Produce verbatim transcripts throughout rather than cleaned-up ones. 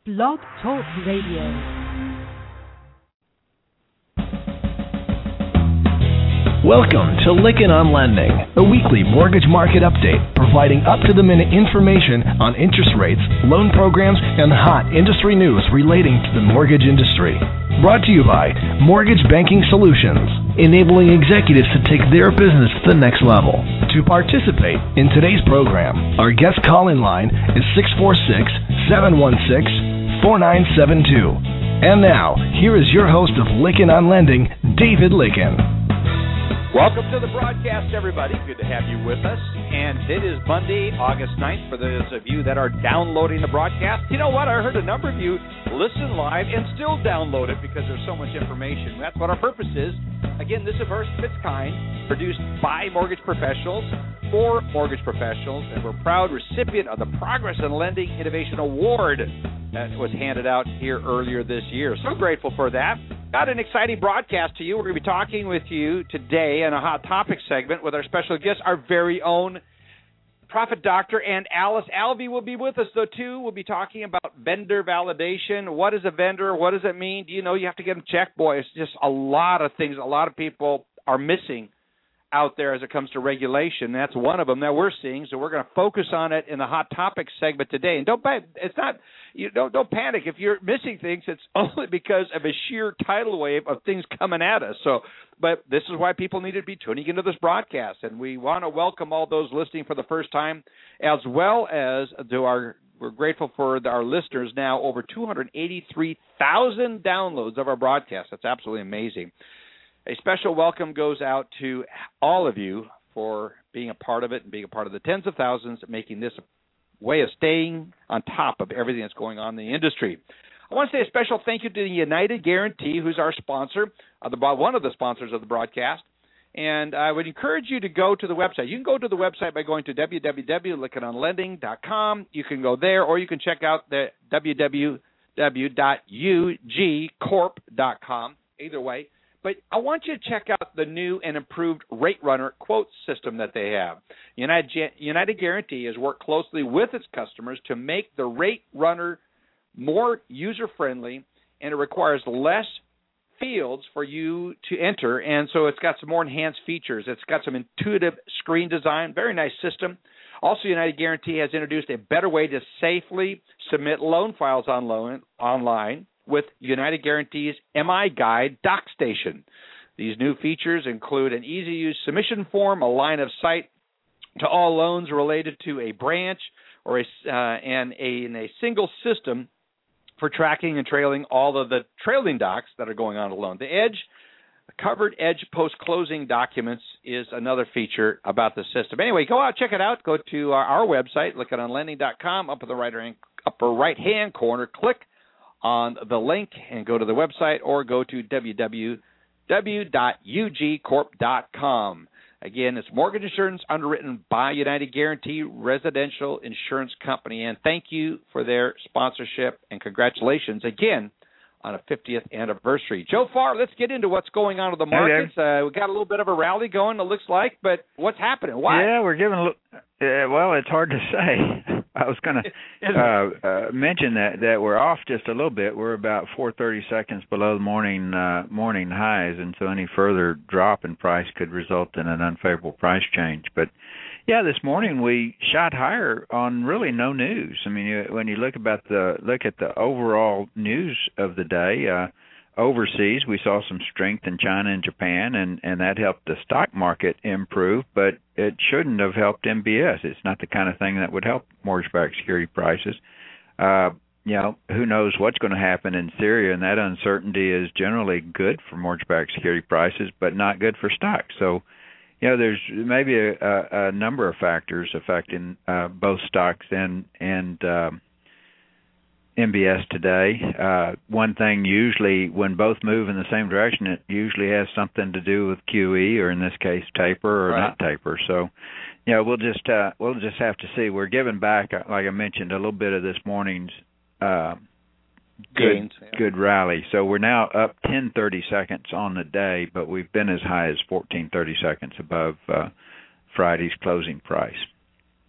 Blog Talk Radio. Welcome to Lykken on Lending, a weekly mortgage market update providing up-to-the-minute information on interest rates, loan programs, and hot industry news relating to the mortgage industry. Brought to you by Mortgage Banking Solutions, enabling executives to take their business to the next level. To participate in today's program, our guest call-in line is six four six, seven one six, four nine seven two. And now, here is your host of Lykken on Lending, David Lykken. Welcome to the broadcast, everybody. Good to have you with us. And it is Monday, August ninth, for those of you that are downloading the broadcast. You know what? I heard a number of you listen live and still download it because there's so much information. That's what our purpose is. Again, this is a first of its kind, produced by mortgage professionals for mortgage professionals, and we're proud recipient of the Progress in Lending Innovation Award that was handed out here earlier this year. So grateful for that. Got an exciting broadcast to you. We're going to be talking with you today in a Hot Topic segment with our special guest, our very own Profit Doctor, and Alice Alvey will be with us, though, too. We'll be talking about vendor validation. What is a vendor? What does it mean? Do you know you have to get them checked? Boy, it's just a lot of things a lot of people are missing out there as it comes to regulation. That's one of them that we're seeing, so we're going to focus on it in the Hot Topics segment today. And don't it's not you don't don't panic if you're missing things. It's only because of a sheer tidal wave of things coming at us. So, but this is why people need to be tuning into this broadcast, and we want to welcome all those listening for the first time, as well as to our. We're grateful for our listeners now, over two hundred eighty-three thousand downloads of our broadcast. That's absolutely amazing. A special welcome goes out to all of you for being a part of it and being a part of the tens of thousands, making this a way of staying on top of everything that's going on in the industry. I want to say a special thank you to the United Guarantee, who's our sponsor, uh, the, one of the sponsors of the broadcast. And I would encourage you to go to the website. You can go to the website by going to w w w dot lykken on lending dot com. You can go there, or you can check out the w w w dot u g corp dot com. Either way. But I want you to check out the new and improved Rate Runner quote system that they have. United, United Guarantee has worked closely with its customers to make the Rate Runner more user-friendly, and it requires less fields for you to enter, and so it's got some more enhanced features. It's got some intuitive screen design, very nice system. Also, United Guarantee has introduced a better way to safely submit loan files on loan, online with United Guarantee's M I Guide Doc Station. These new features include an easy-to-use submission form, a line of sight to all loans related to a branch, or a, uh, and a, in a single system for tracking and trailing all of the trailing docs that are going on a loan. The Edge, Covered Edge post-closing documents is another feature about the system. Anyway, go out, check it out. Go to our, our website, lykken on lending dot com, up in the right hand, upper right-hand corner, click on the link and go to the website, or go to w w w dot u g corp dot com. Again, it's mortgage insurance underwritten by United Guarantee Residential Insurance Company, and thank you for their sponsorship, and congratulations again on a fiftieth anniversary. Joe Farr, let's get into what's going on with the markets. Uh, we got a little bit of a rally going, it looks like, but what's happening? Why? Yeah, we're giving a little, uh, well, it's hard to say. I was going to uh, uh, mention that, that we're off just a little bit. We're about four thirty seconds below the morning uh, morning highs, and so any further drop in price could result in an unfavorable price change. But yeah, this morning we shot higher on really no news. I mean, you, when you look about the look at the overall news of the day, uh, overseas we saw some strength in China and Japan, and, and that helped the stock market improve, but it shouldn't have helped M B S. It's not the kind of thing that would help mortgage-backed security prices. Uh, you know, who knows what's going to happen in Syria, and that uncertainty is generally good for mortgage-backed security prices, but not good for stocks. So, you know, there's maybe a, a, a number of factors affecting uh, both stocks and and um, M B S today. Uh, one thing usually, when both move in the same direction, it usually has something to do with Q E, or in this case, taper or right. not taper. So, you know, we'll just uh, we'll just have to see. We're giving back, like I mentioned, a little bit of this morning's uh, good Gains, yeah. good rally. So we're now up ten thirty seconds on the day, but we've been as high as fourteen thirty seconds above uh, Friday's closing price.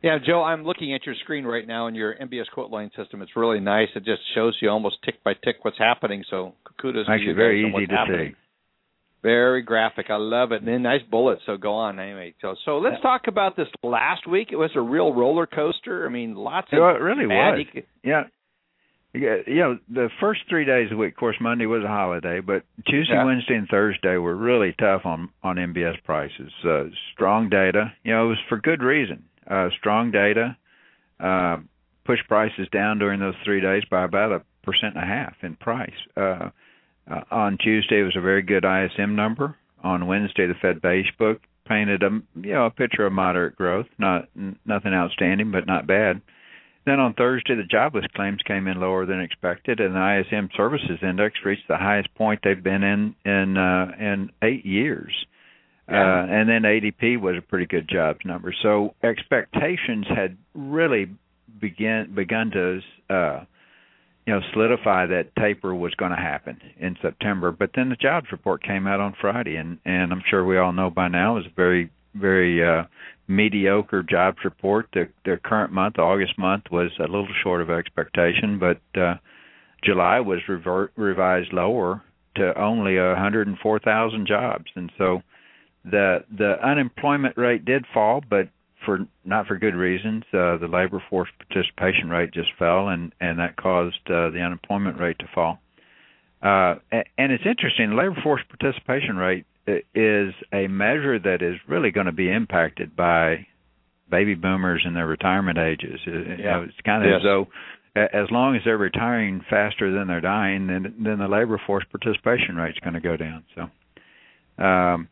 Yeah, Joe, I'm looking at your screen right now in your M B S quote line system. It's really nice. It just shows you almost tick by tick what's happening. So kudos Actually, to you very guys on easy what's to happening. see. Very graphic. I love it. And then nice bullets. So go on anyway. So so let's talk about this last week. It was a real roller coaster. I mean, lots of well, it really bad was. Eco- yeah. Yeah, you know, the first three days of the week, of course, Monday was a holiday, but Tuesday, yeah. Wednesday, and Thursday were really tough on, on M B S prices. Uh, strong data, you know, it was for good reason. Uh, strong data uh, pushed prices down during those three days by about a percent and a half in price. Uh, uh, on Tuesday, it was a very good I S M number. On Wednesday, the Fed Beige Book painted a you know a picture of moderate growth, not n- nothing outstanding, but not bad. Then on Thursday, the jobless claims came in lower than expected, and the I S M Services Index reached the highest point they've been in in uh, in eight years. Yeah. Uh, and then A D P was a pretty good jobs number. So expectations had really begin begun to uh, you know solidify that taper was going to happen in September. But then the jobs report came out on Friday, and, and I'm sure we all know by now it was a very very uh, mediocre jobs report. The, the current month, August month, was a little short of expectation, but uh, July was revert, revised lower to only one hundred four thousand jobs, and so the the unemployment rate did fall, but for not for good reasons. Uh, the labor force participation rate just fell, and, and that caused uh, the unemployment rate to fall. Uh, and it's interesting, the labor force participation rate is a measure that is really going to be impacted by baby boomers and their retirement ages. Yeah. You know, it's kind of yes. as though as long as they're retiring faster than they're dying, then then the labor force participation rate is going to go down. So, um,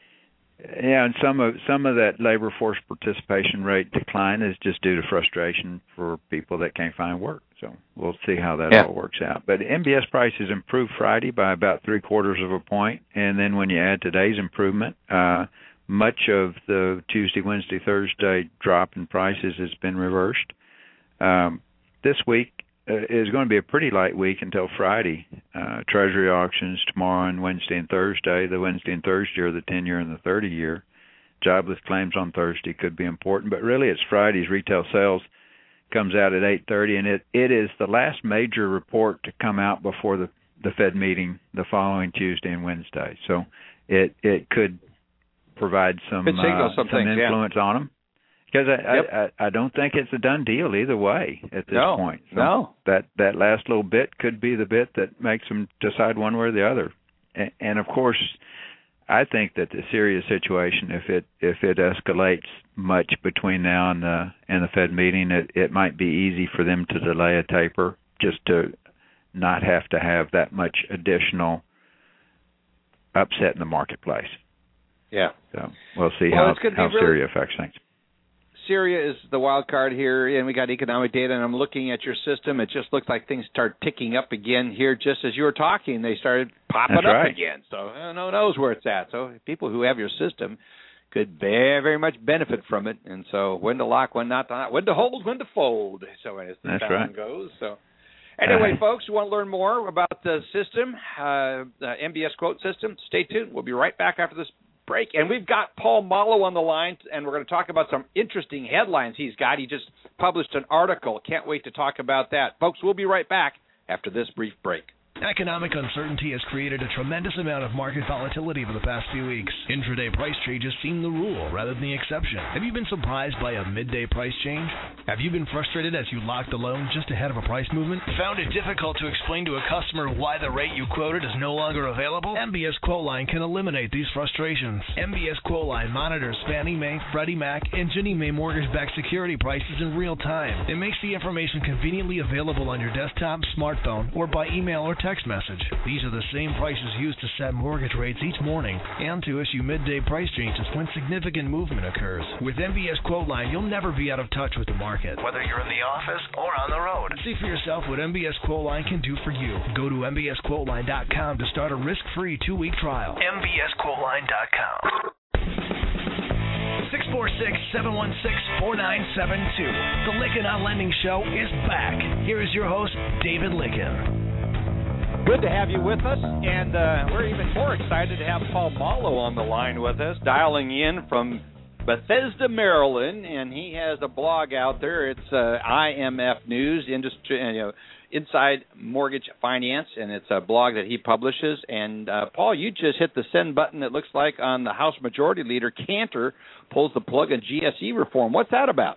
yeah, and some of some of that labor force participation rate decline is just due to frustration for people that can't find work. So we'll see how that yeah. all works out. But M B S prices improved Friday by about three quarters of a point, and then when you add today's improvement, uh, much of the Tuesday, Wednesday, Thursday drop in prices has been reversed. Um, this week uh, is going to be a pretty light week until Friday. Uh, Treasury auctions tomorrow and Wednesday and Thursday. The Wednesday and Thursday are the ten-year and the thirty-year. Jobless claims on Thursday could be important, but really it's Friday's retail sales comes out at eight thirty, and it, it is the last major report to come out before the, the Fed meeting the following Tuesday and Wednesday. So it it could provide some uh, some, some influence yeah. on them. Because I, yep. I, I don't think it's a done deal either way at this no, point. So no. That, that last little bit could be the bit that makes them decide one way or the other. And, and of course, I think that the serious situation, if it if it escalates much between now and the and the Fed meeting, it, it might be easy for them to delay a taper just to not have to have that much additional upset in the marketplace. Yeah. So we'll see well, how, how really, Syria affects things. Syria is the wild card here, and we got economic data, and I'm looking at your system. It just looks like things start ticking up again here just as you were talking. They started popping That's up right. again. So no knows where it's at. So people who have your system could very, very much benefit from it. And so when to lock, when not to lock, when to hold, when to fold. So as the That's sound right. goes. So anyway, uh, folks, who want to learn more about the system, uh, the M B S quote system, stay tuned. We'll be right back after this break. And we've got Paul Mallow on the line, and we're going to talk about some interesting headlines he's got. He just published an article. Can't wait to talk about that. Folks, we'll be right back after this brief break. Economic uncertainty has created a tremendous amount of market volatility over the past few weeks. Intraday price changes seem the rule rather than the exception. Have you been surprised by a midday price change? Have you been frustrated as you locked a loan just ahead of a price movement? Found it difficult to explain to a customer why the rate you quoted is no longer available? M B S QuoteLine can eliminate these frustrations. M B S QuoteLine monitors Fannie Mae, Freddie Mac, and Ginnie Mae mortgage-backed security prices in real time. It makes the information conveniently available on your desktop, smartphone, or by email or text message. These are the same prices used to set mortgage rates each morning and to issue midday price changes when significant movement occurs. With M B S QuoteLine, you'll never be out of touch with the market, whether you're in the office or on the road. See for yourself what M B S QuoteLine can do for you. Go to M B S Quote Line dot com to start a risk-free two-week trial. M B S Quote Line dot com. six four six, seven one six, four nine seven two. The Lykken on Lending Show is back. Here is your host, David Lykken. Good to have you with us, and uh, we're even more excited to have Paul Mallow on the line with us, dialing in from Bethesda, Maryland, and he has a blog out there. It's uh, I M F News, industry, you know, Inside Mortgage Finance, and it's a blog that he publishes. And, uh, Paul, you just hit the send button, it looks like, on the House Majority Leader. Cantor pulls the plug on G S E reform. What's that about?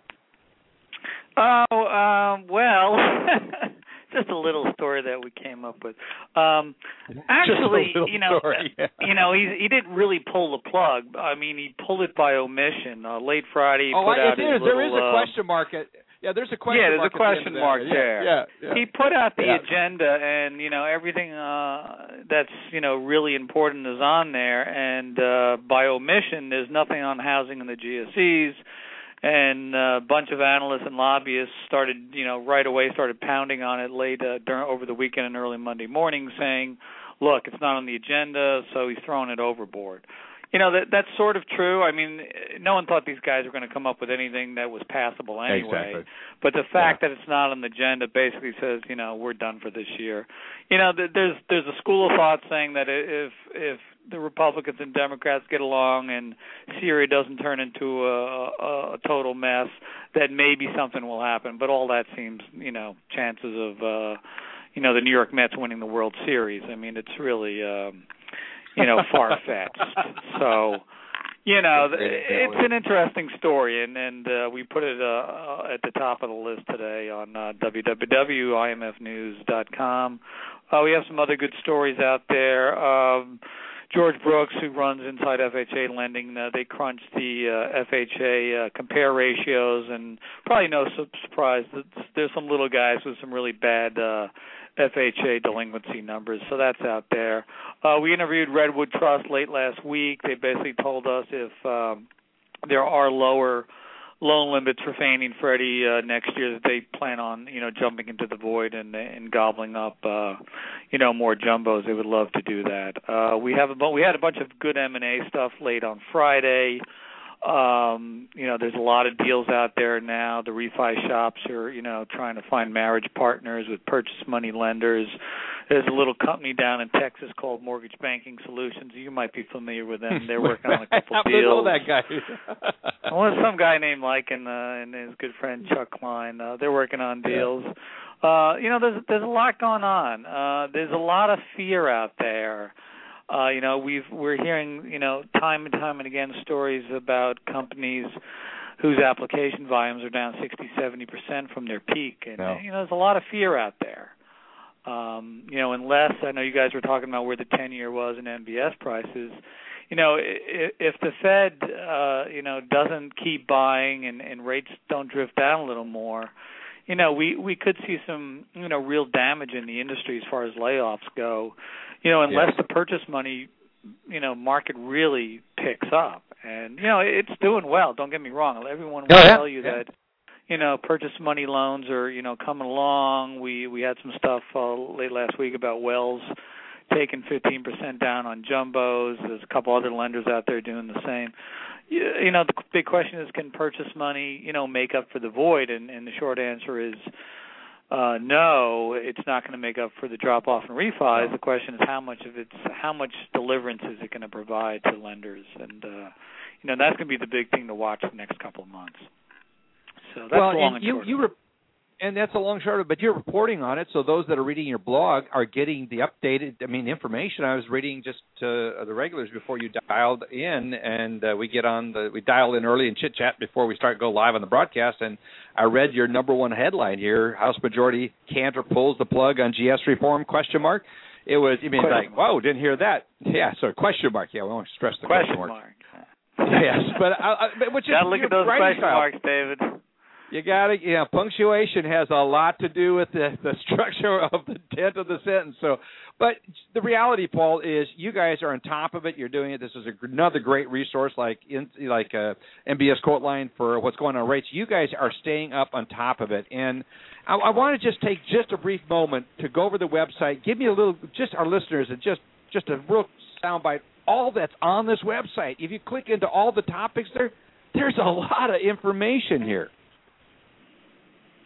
Oh, um, well, just a little story that we came up with. Um, actually, you know, story, yeah. you know, he he didn't really pull the plug. I mean, he pulled it by omission. Uh, late Friday, he oh, put I, out it his is. There is little, a question mark. At, yeah, there's a question. Yeah, there's mark a question the mark there. there. Yeah, yeah, yeah. He put out the yeah. agenda, and you know everything uh, that's you know really important is on there. And uh, by omission, there's nothing on housing and the G S Es. And a bunch of analysts and lobbyists started, you know, right away started pounding on it late uh, during, over the weekend and early Monday morning, saying, "Look, it's not on the agenda," so he's throwing it overboard. You know, that that's sort of true. I mean, no one thought these guys were going to come up with anything that was passable anyway. Exactly. But the fact yeah. that it's not on the agenda basically says, you know, we're done for this year. You know, there's there's a school of thought saying that if if the Republicans and Democrats get along and Syria doesn't turn into a, a, a total mess, that maybe something will happen. But all that seems, you know, chances of, uh, you know, the New York Mets winning the World Series. I mean, it's really, um, you know, far-fetched. So, you know, it's an interesting story, and, and uh, we put it uh, at the top of the list today on uh, w w w dot i m f news dot com. Uh, we have some other good stories out there. Um, George Brooks, who runs Inside F H A Lending, uh, they crunched the uh, F H A uh, compare ratios, and probably no surprise that there's some little guys with some really bad uh, F H A delinquency numbers, so that's out there. Uh, we interviewed Redwood Trust late last week. They basically told us if um, there are lower loan limits for Fannie and Freddie uh, next year, that they plan on, you know, jumping into the void and, and gobbling up, uh, you know, more jumbos. They would love to do that. Uh, we have a we had a bunch of good M and A stuff late on Friday. Um, you know, there's a lot of deals out there now. The refi shops are, you know, trying to find marriage partners with purchase money lenders. There's a little company down in Texas called Mortgage Banking Solutions. You might be familiar with them. They're working on a couple I deals. I know that guy. Well, some guy named Mike and, uh, and his good friend Chuck Klein. Uh, they're working on deals. Uh, you know, there's there's a lot going on. Uh, there's a lot of fear out there. Uh, you know, we've we're hearing, you know, time and time and again stories about companies whose application volumes are down sixty, seventy percent from their peak, and no. you know, there's a lot of fear out there. Um, you know, unless I know you guys were talking about where the ten-year was in M B S prices. You know, if, if the Fed, uh, you know, doesn't keep buying and, and rates don't drift down a little more, you know, we, we could see some, you know, real damage in the industry as far as layoffs go. You know, unless yes. the purchase money, you know, market really picks up. And, you know, it's doing well. Don't get me wrong. Everyone will oh, yeah. tell you yeah. that, you know, purchase money loans are, you know, coming along. We we had some stuff uh, late last week about Wells taking fifteen percent down on jumbos. There's a couple other lenders out there doing the same. You, you know, the big question is, can purchase money, you know, make up for the void? And, and the short answer is uh, no, it's not going to make up for the drop-off in refis. The question is how much of it's, how much deliverance is it going to provide to lenders? And, uh, you know, that's going to be the big thing to watch the next couple of months. So that's well, long and and you, short. You re- and that's a long short, but you're reporting on it, so those that are reading your blog are getting the updated, I mean, information. I was reading just to uh, the regulars before you dialed in, and uh, we get on the, we dial in early and chit-chat before we start go live on the broadcast, and I read your number one headline here, House Majority Cantor pulls the plug on G S reform, question mark. It was, I mean, like, whoa, didn't hear that. Yeah, so question mark, yeah, we won't stress the question, question mark. mark. Yes, but, I, I, which is, gotta look at those question style. marks, David. You got to, you know, punctuation has a lot to do with the, the structure of the intent of the sentence. So, but the reality, Paul, is you guys are on top of it. You're doing it. This is a, another great resource, like in, like uh, M B S Quote Line for what's going on rates. You guys are staying up on top of it, and I, I want to just take just a brief moment to go over the website. Give me a little, just our listeners, and just just a real soundbite. All that's on this website. If you click into all the topics there, there's a lot of information here.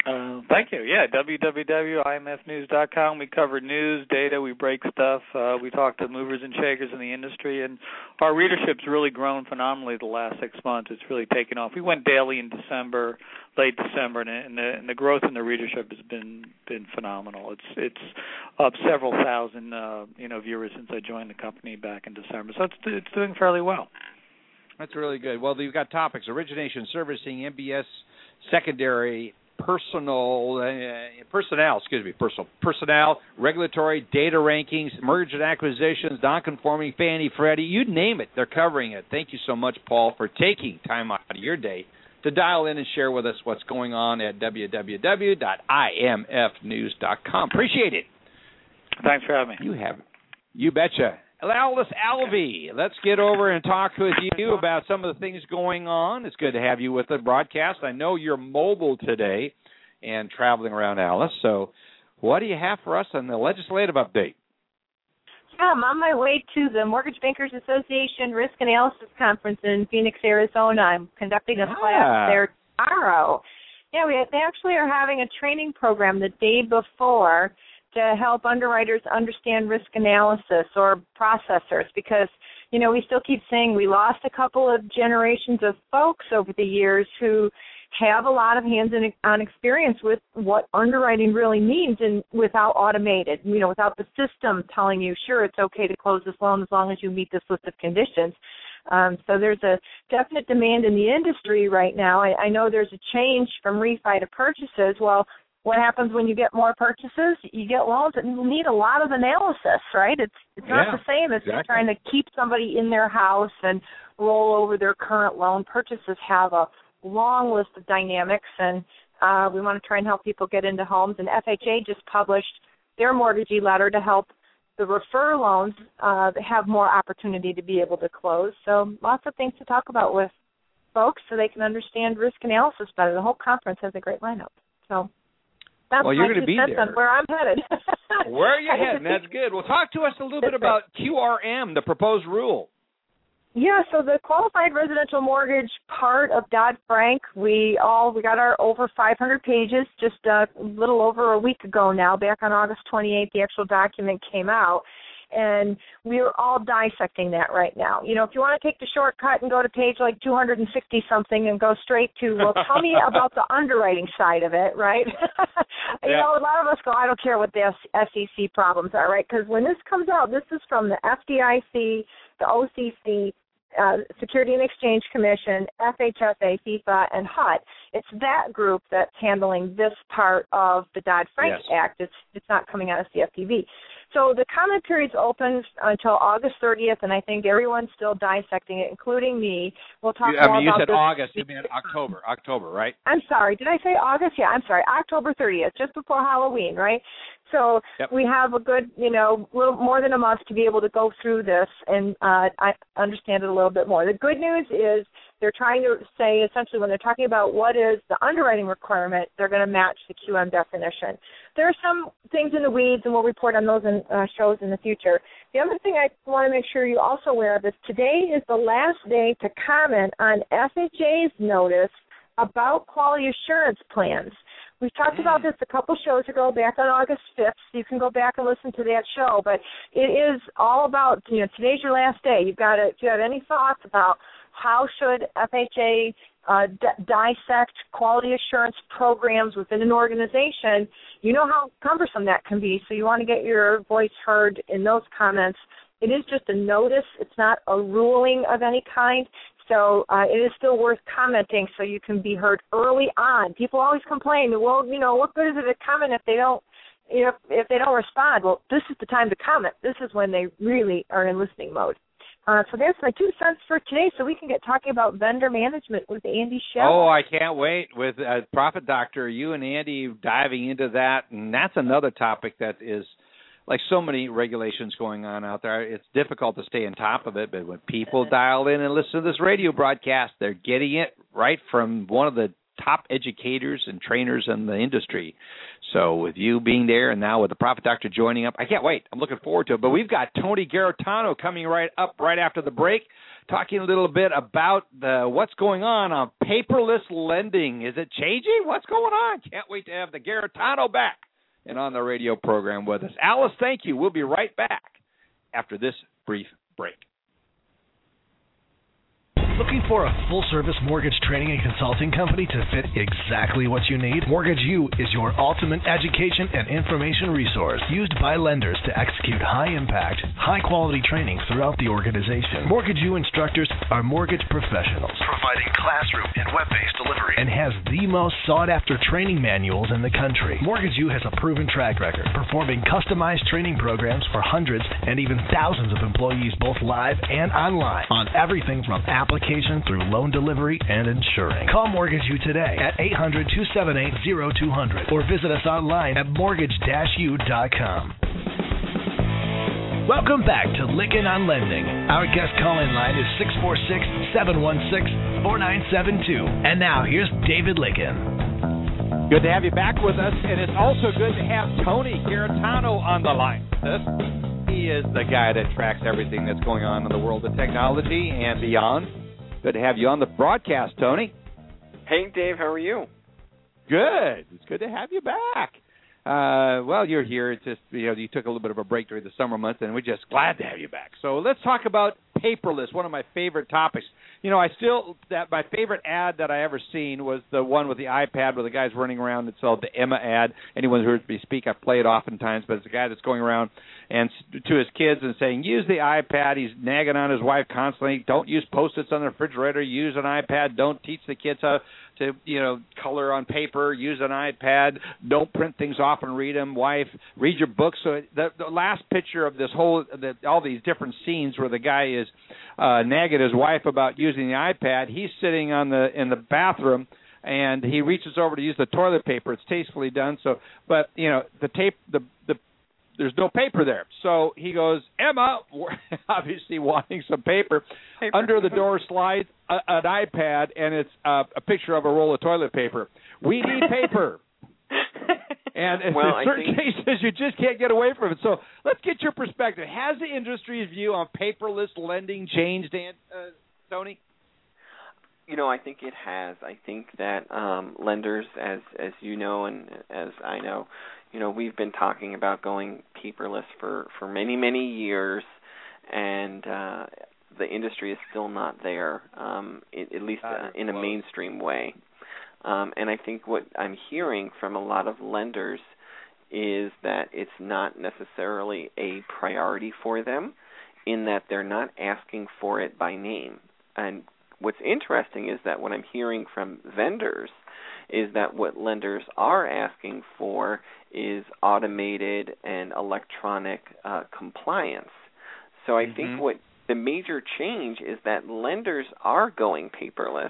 Uh, thank you. Yeah, w w w dot i m f news dot com. We cover news, data, we break stuff. Uh, we talk to movers and shakers in the industry, and our readership's really grown phenomenally the last six months. It's really taken off. We went daily in December, late December, and, and, the, and the growth in the readership has been been phenomenal. It's it's up several thousand uh, you know viewers since I joined the company back in December. So it's it's doing fairly well. That's really good. Well, you've got topics: origination, servicing, M B S, secondary, personal, uh, personnel, excuse me, personal, personnel, regulatory, data rankings, merger and acquisitions, non-conforming, Fannie, Freddie, you name it, they're covering it. Thank you so much, Paul, for taking time out of your day to dial in and share with us what's going on at w w w dot i m f news dot com. Appreciate it. Thanks for having me. You have it. You betcha. Alice Alvey, let's get over and talk with you about some of the things going on. It's good to have you with the broadcast. I know you're mobile today and traveling around, Alice. So what do you have for us on the legislative update? Yeah, I'm on my way to the Mortgage Bankers Association Risk Analysis Conference in Phoenix, Arizona. I'm conducting a ah. class there tomorrow. Yeah, we they actually are having a training program the day before to help underwriters understand risk analysis or processors, because, you know, we still keep saying we lost a couple of generations of folks over the years who have a lot of hands-on experience with what underwriting really means, and without automated, you know, without the system telling you, sure, it's okay to close this loan as long as you meet this list of conditions. Um, so there's a definite demand in the industry right now. I, I know there's a change from refi to purchases. Well, what happens when you get more purchases? You get loans that need a lot of analysis, right? It's it's not yeah, the same as exactly. trying to keep somebody in their house and roll over their current loan. Purchases have a long list of dynamics, and uh, we want to try and help people get into homes. And F H A just published their mortgagee letter to help the refer loans uh, have more opportunity to be able to close. So lots of things to talk about with folks so they can understand risk analysis better. The whole conference has a great lineup. So. That's well, you're going to be there. On where I'm headed. Where are you heading? That's good. Well, talk to us a little bit about Q R M, the proposed rule. Yeah, so the qualified residential mortgage part of Dodd-Frank, we all we got our over five hundred pages just a little over a week ago now. Back on August twenty-eighth, the actual document came out. And we're all dissecting that right now. You know, if you want to take the shortcut and go to page like two hundred sixty something and go straight to, well, tell me about the underwriting side of it, right? you yeah. know, a lot of us go, I don't care what the S E C problems are, right? Because when this comes out, this is from the F D I C, the O C C, uh, Security and Exchange Commission, F H F A, FIFA, and H U D. It's that group that's handling this part of the Dodd-Frank yes. Act. It's it's not coming out of C F P B. So the comment period's open until August thirtieth, and I think everyone's still dissecting it, including me. We'll talk you, I more mean, you about said this. August. You meant October. October, right? I'm sorry. Did I say August? Yeah, I'm sorry. October thirtieth, just before Halloween, right? So yep. we have a good, you know, little more than a month to be able to go through this and uh, I understand it a little bit more. The good news is they're trying to say, essentially, when they're talking about what is the underwriting requirement, they're going to match the Q M definition. There are some things in the weeds, and we'll report on those in uh, shows in the future. The other thing I want to make sure you're also aware of is today is the last day to comment on F H A's notice about quality assurance plans. We've talked about this a couple shows ago, back on August fifth, so you can go back and listen to that show. But it is all about, you know, today's your last day. You've got to, if you have any thoughts about how should F H A uh, d- dissect quality assurance programs within an organization, you know how cumbersome that can be, so you want to get your voice heard in those comments. It is just a notice. It's not a ruling of any kind. So uh, it is still worth commenting so you can be heard early on. People always complain, well, you know, what good is it to comment if they don't, you know, if they don't respond? Well, this is the time to comment. This is when they really are in listening mode. Uh, so that's my two cents for today, so we can get talking about vendor management with Andy Shell. Oh, I can't wait. With uh, Profit Doctor, you and Andy diving into that, and that's another topic that is, like so many regulations going on out there, it's difficult to stay on top of it, but when people dial in and listen to this radio broadcast, they're getting it right from one of the top educators and trainers in the industry. So with you being there and now with the Profit Doctor joining up, I can't wait. I'm looking forward to it. But we've got Tony Garantano coming right up right after the break. talking a little bit about the, what's going on on paperless lending. Is it changing? What's going on? Can't wait to have the Garantano back and on the radio program with us. Alice, thank you. We'll be right back after this brief break. Looking for a full-service mortgage training and consulting company to fit exactly what you need? Mortgage U is your ultimate education and information resource used by lenders to execute high-impact, high-quality training throughout the organization. Mortgage U instructors are mortgage professionals, providing classroom and web-based delivery, and has the most sought-after training manuals in the country. Mortgage U has a proven track record, performing customized training programs for hundreds and even thousands of employees, both live and online, on everything from application through loan delivery and insuring. Call Mortgage U today at eight hundred, two seven eight, zero two zero zero or visit us online at mortgage dash u dot com. Welcome back to Lykken on Lending. Our guest call-in line is six four six, seven one six, four nine seven two. And now here's David Lykken. Good to have you back with us, and it's also good to have Tony Garantano on the line with us. He is the guy that tracks everything that's going on in the world of technology and beyond. Good to have you on the broadcast, Tony. Hey, Dave. How are you? Good. It's good to have you back. Uh, well, you're here. It's just, you know, you took a little bit of a break during the summer months, and we're just glad to have you back. So let's talk about paperless, one of my favorite topics. You know, I still, that my favorite ad that I ever seen was the one with the iPad where the guy's running around. It's called the Emma ad. Anyone who heard me speak, I've played oftentimes, but it's a guy that's going around and to his kids and saying, use the iPad. He's nagging on his wife constantly. Don't use Post-its on the refrigerator. Use an iPad. Don't teach the kids how to, you know, color on paper. Use an iPad. Don't print things off and read them. Wife, read your books. So the, the last picture of this whole, the, all these different scenes where the guy is uh, nagging his wife about using the iPad, he's sitting on the in the bathroom, and he reaches over to use the toilet paper. It's tastefully done. So, but you know, the tape, the the there's no paper there. So he goes, Emma, obviously wanting some paper. paper. Under the door slides a, an iPad, and it's uh, a picture of a roll of toilet paper. We need paper. And in well, certain think... cases, you just can't get away from it. So let's get your perspective. Has the industry's view on paperless lending changed, Dan, uh, Tony? You know, I think it has. I think that um, lenders, as as you know and as I know, you know, we've been talking about going paperless for, for many, many years, and uh, the industry is still not there, um, it, at least uh, in a mainstream way. Um, and I think what I'm hearing from a lot of lenders is that it's not necessarily a priority for them, in that they're not asking for it by name. And what's interesting is that what I'm hearing from vendors is that what lenders are asking for is automated and electronic uh, compliance. So I mm-hmm. think what the major change is that lenders are going paperless,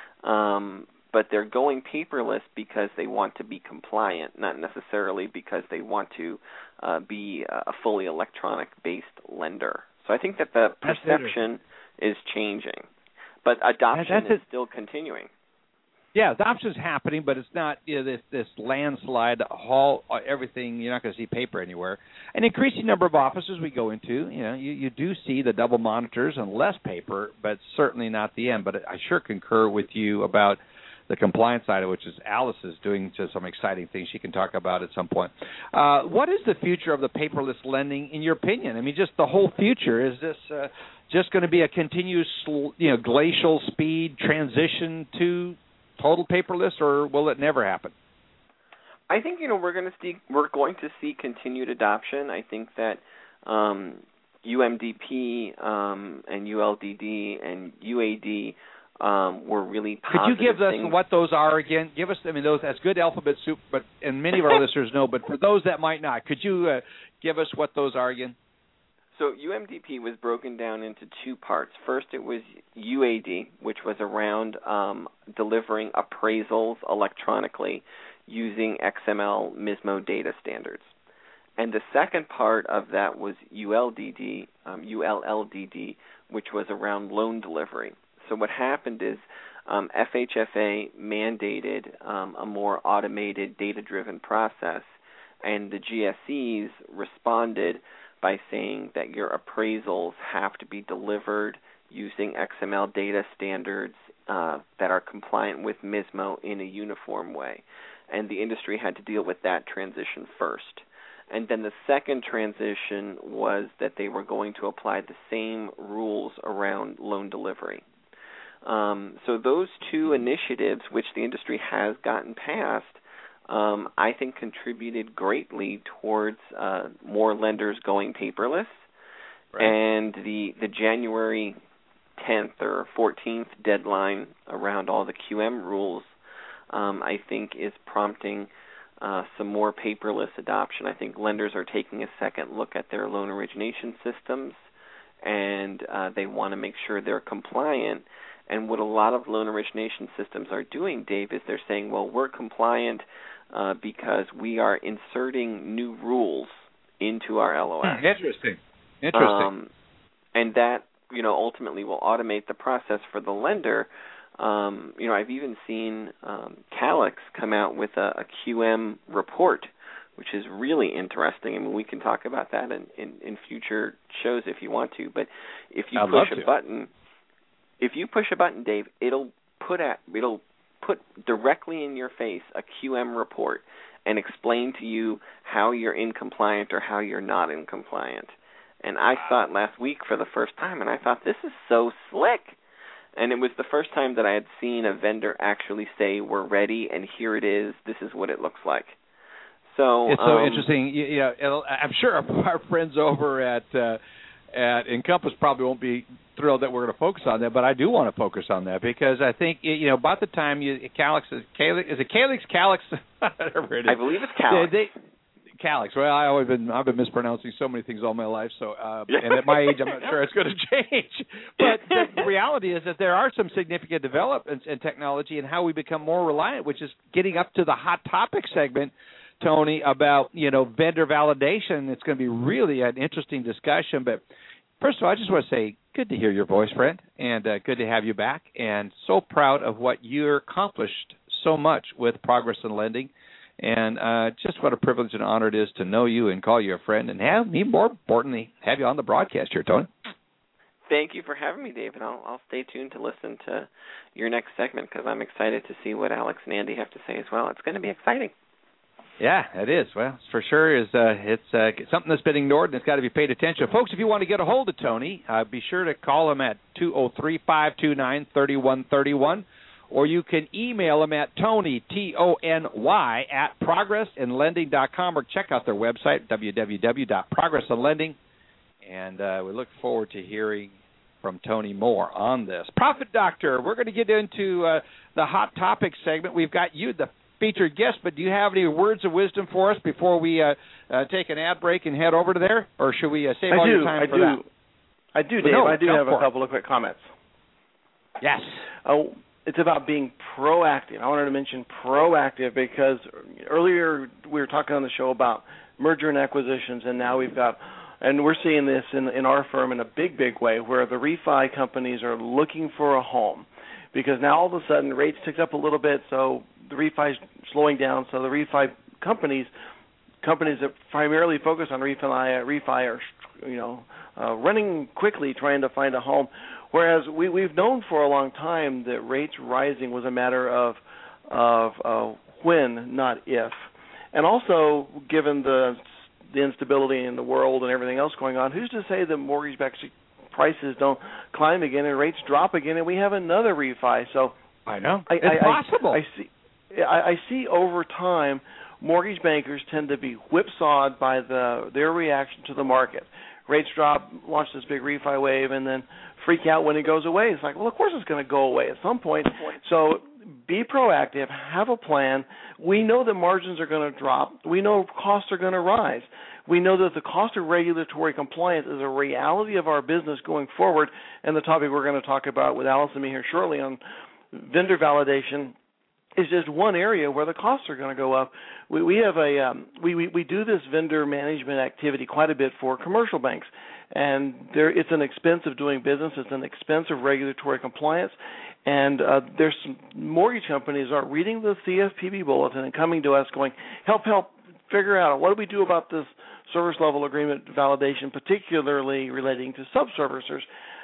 um, but they're going paperless because they want to be compliant, not necessarily because they want to uh, be a fully electronic-based lender. So I think that the perception is changing, but adoption that's, that's is still continuing. Yeah, adoption's happening, but it's not, you know, this this landslide haul everything. You're not going to see paper anywhere. An increasing number of offices we go into, you know, you, you do see the double monitors and less paper, but certainly not the end. But I sure concur with you about the compliance side, which is Alice is doing just some exciting things she can talk about at some point. Uh, what is the future of the paperless lending, in your opinion? I mean, just the whole future. Is this uh, just going to be a continuous, you know, glacial speed transition to total paperless, or will it never happen? I think, you know, we're going to see we're going to see continued adoption. I think that um, U M D P um, and U L D D and U A D um, were really positive. Could you give us things. what those are again? Give us, I mean, those that's good alphabet soup, but and many of our listeners know. But for those that might not, could you uh, give us what those are again? So U M D P was broken down into two parts. First, it was U A D, which was around um, delivering appraisals electronically using X M L M I S M O data standards. And the second part of that was U L D D, um, U L L D D, which was around loan delivery. So what happened is um, F H F A mandated um, a more automated, data-driven process, and the G S Es responded by saying that your appraisals have to be delivered using X M L data standards uh, that are compliant with M I S M O in a uniform way. And the industry had to deal with that transition first. And then the second transition was that they were going to apply the same rules around loan delivery. Um, so those two initiatives, which the industry has gotten past, um, I think contributed greatly towards uh, more lenders going paperless. Right. And the, the January tenth or fourteenth deadline around all the Q M rules, um, I think, is prompting uh, some more paperless adoption. I think lenders are taking a second look at their loan origination systems, and uh, they want to make sure they're compliant. And what a lot of loan origination systems are doing, Dave, is they're saying, well, we're compliant uh, because we are inserting new rules into our L O S. Hmm, interesting. Interesting. Um, and that, you know, ultimately will automate the process for the lender. Um, you know, I've even seen um, Calix come out with a, a Q M report, which is really interesting. I mean, we can talk about that in, in, in future shows if you want to. But if you I'd push love a to. button, if you push a button, Dave, it'll put at it'll put directly in your face a Q M report and explain to you how you're in compliant or how you're not in compliant. And I saw it last week for the first time, and I thought, this is so slick. And it was the first time that I had seen a vendor actually say, we're ready, and here it is. This is what it looks like. So It's so um, interesting. You, you know, it'll, I'm sure our, our friends over at uh, at Encompass probably won't be thrilled that we're going to focus on that, but I do want to focus on that because I think, you know, about the time you, Calix, is, Calix, is it Calix, Calix? Whatever it is. I believe it's Calix. They, they, Calix. Well, I always been I've been mispronouncing so many things all my life. So, uh, and at my age, I'm not sure it's going to change. But the reality is that there are some significant developments in technology and how we become more reliant, which is getting up to the hot topic segment, Tony, about you know vendor validation. It's going to be really an interesting discussion. But first of all, I just want to say good to hear your voice, friend, and uh, good to have you back. And so proud of what you're accomplished so much with Progress in Lending. And uh, just what a privilege and honor it is to know you and call you a friend and have me, more importantly, have you on the broadcast here, Tony. Thank you for having me, David. I'll, I'll stay tuned to listen to your next segment because I'm excited to see what Alex and Andy have to say as well. It's going to be exciting. Yeah, it is. Well, for sure is uh, it's uh, something that's been ignored and it's got to be paid attention. Folks, if you want to get a hold of Tony, uh, be sure to call him at two oh three, five two nine, three one three one. Or you can email them at Tony, T O N Y, at progress in lending dot com, or check out their website, w w w dot progress in lending. And uh, we look forward to hearing from Tony more on this. Profit Doctor, we're going to get into uh, the hot topic segment. We've got you, the featured guest, but do you have any words of wisdom for us before we uh, uh, take an ad break and head over to there? Or should we uh, save I all do, your time I for do. that? I do, Dave. No, I do have a it. couple of quick comments. Yes. Oh. It's about being proactive. I wanted to mention proactive because earlier we were talking on the show about merger and acquisitions, and now we've got, and we're seeing this in, in our firm in a big, big way, where the refi companies are looking for a home because now all of a sudden rates ticked up a little bit, so the refi is slowing down, so the refi companies, companies that primarily focus on refi, refi are, you know, uh, running quickly trying to find a home. Whereas we, we've known for a long time that rates rising was a matter of of uh, when, not if. And also, given the the instability in the world and everything else going on, who's to say that mortgage-backed prices don't climb again and rates drop again and we have another refi? So I know. I, it's I, possible. I, I see. I, I see over time mortgage bankers tend to be whipsawed by the their reaction to the market. Rates drop, launch this big refi wave, and then freak out when it goes away. It's like, well, of course it's going to go away at some point. So be proactive, have a plan. We know that margins are going to drop. We know costs are going to rise. We know that the cost of regulatory compliance is a reality of our business going forward, and the topic we're going to talk about with Alice and me here shortly on vendor validation is just one area where the costs are going to go up. We, we have a um, we, we we do this vendor management activity quite a bit for commercial banks, and there it's an expense of doing business. It's an expense of regulatory compliance, and uh, there's some mortgage companies are reading the C F P B bulletin and coming to us going, help, help, figure out what do we do about this service level agreement validation, particularly relating to subservicers.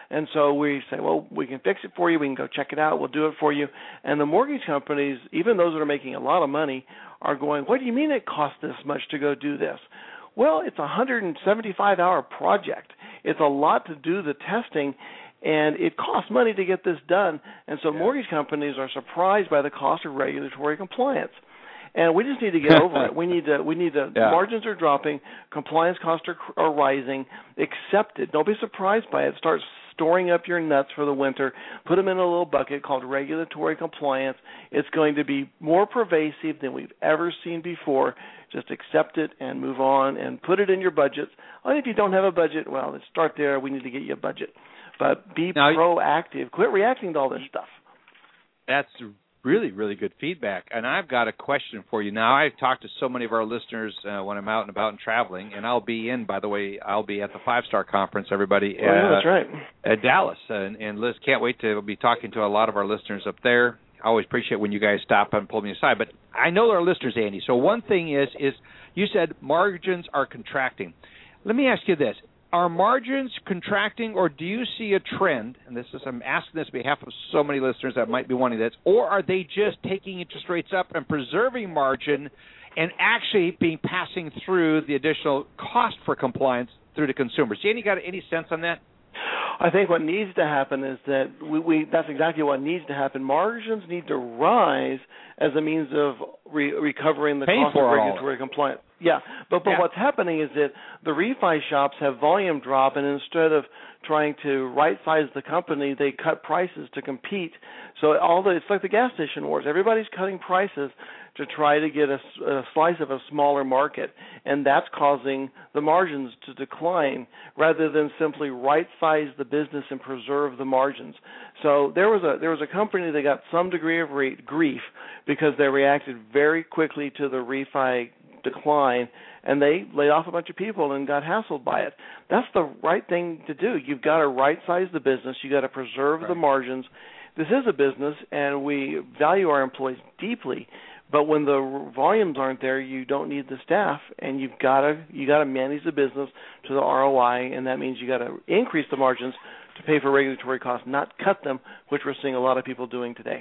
And so we say, well, we can fix it for you. We can go check it out. We'll do it for you. And the mortgage companies, even those that are making a lot of money, are going, what do you mean it costs this much to go do this? Well, it's a one hundred seventy-five hour project. It's a lot to do the testing, and it costs money to get this done. And so yeah. mortgage companies are surprised by the cost of regulatory compliance. And we just need to get over it. We need to. We need to. Yeah. Margins are dropping. Compliance costs are, are rising. Accept it. Don't be surprised by it. Start storing up your nuts for the winter. Put them in a little bucket called regulatory compliance. It's going to be more pervasive than we've ever seen before. Just accept it and move on and put it in your budgets. And if you don't have a budget, well, let's start there. We need to get you a budget. But be now, proactive. Quit reacting to all this stuff. That's really, really good feedback. And I've got a question for you. Now, I've talked to so many of our listeners uh, when I'm out and about and traveling, and I'll be in, by the way, I'll be at the Five Star Conference, everybody. Oh, yeah, uh, that's right. At Dallas. And, and Liz, can't wait to be talking to a lot of our listeners up there. I always appreciate when you guys stop and pull me aside. But I know our listeners, Andy. So one thing is, is you said margins are contracting. Let me ask you this. Are margins contracting, or do you see a trend, and this is I'm asking this on behalf of so many listeners that might be wanting this, or are they just taking interest rates up and preserving margin and actually being passing through the additional cost for compliance through to consumers? Andy, got any sense on that? I think what needs to happen is that we, we that's exactly what needs to happen. Margins need to rise as a means of re- recovering the Paying cost of regulatory compliance. Yeah, but but yeah. what's happening is that the refi shops have volume drop, and instead of trying to right-size the company, they cut prices to compete. So all the it's like the gas station wars. Everybody's cutting prices to try to get a, a slice of a smaller market, and that's causing the margins to decline rather than simply right-size the business and preserve the margins. So there was a there was a company that got some degree of re- grief because they reacted very quickly to the refi decline, and they laid off a bunch of people and got hassled by it. That's the right thing to do. You've got to right-size the business. You've got to preserve right. the margins. This is a business, and we value our employees deeply. But when the volumes aren't there, you don't need the staff, and you've got to you got to manage the business to the R O I, and that means you got to increase the margins to pay for regulatory costs, not cut them, which we're seeing a lot of people doing today.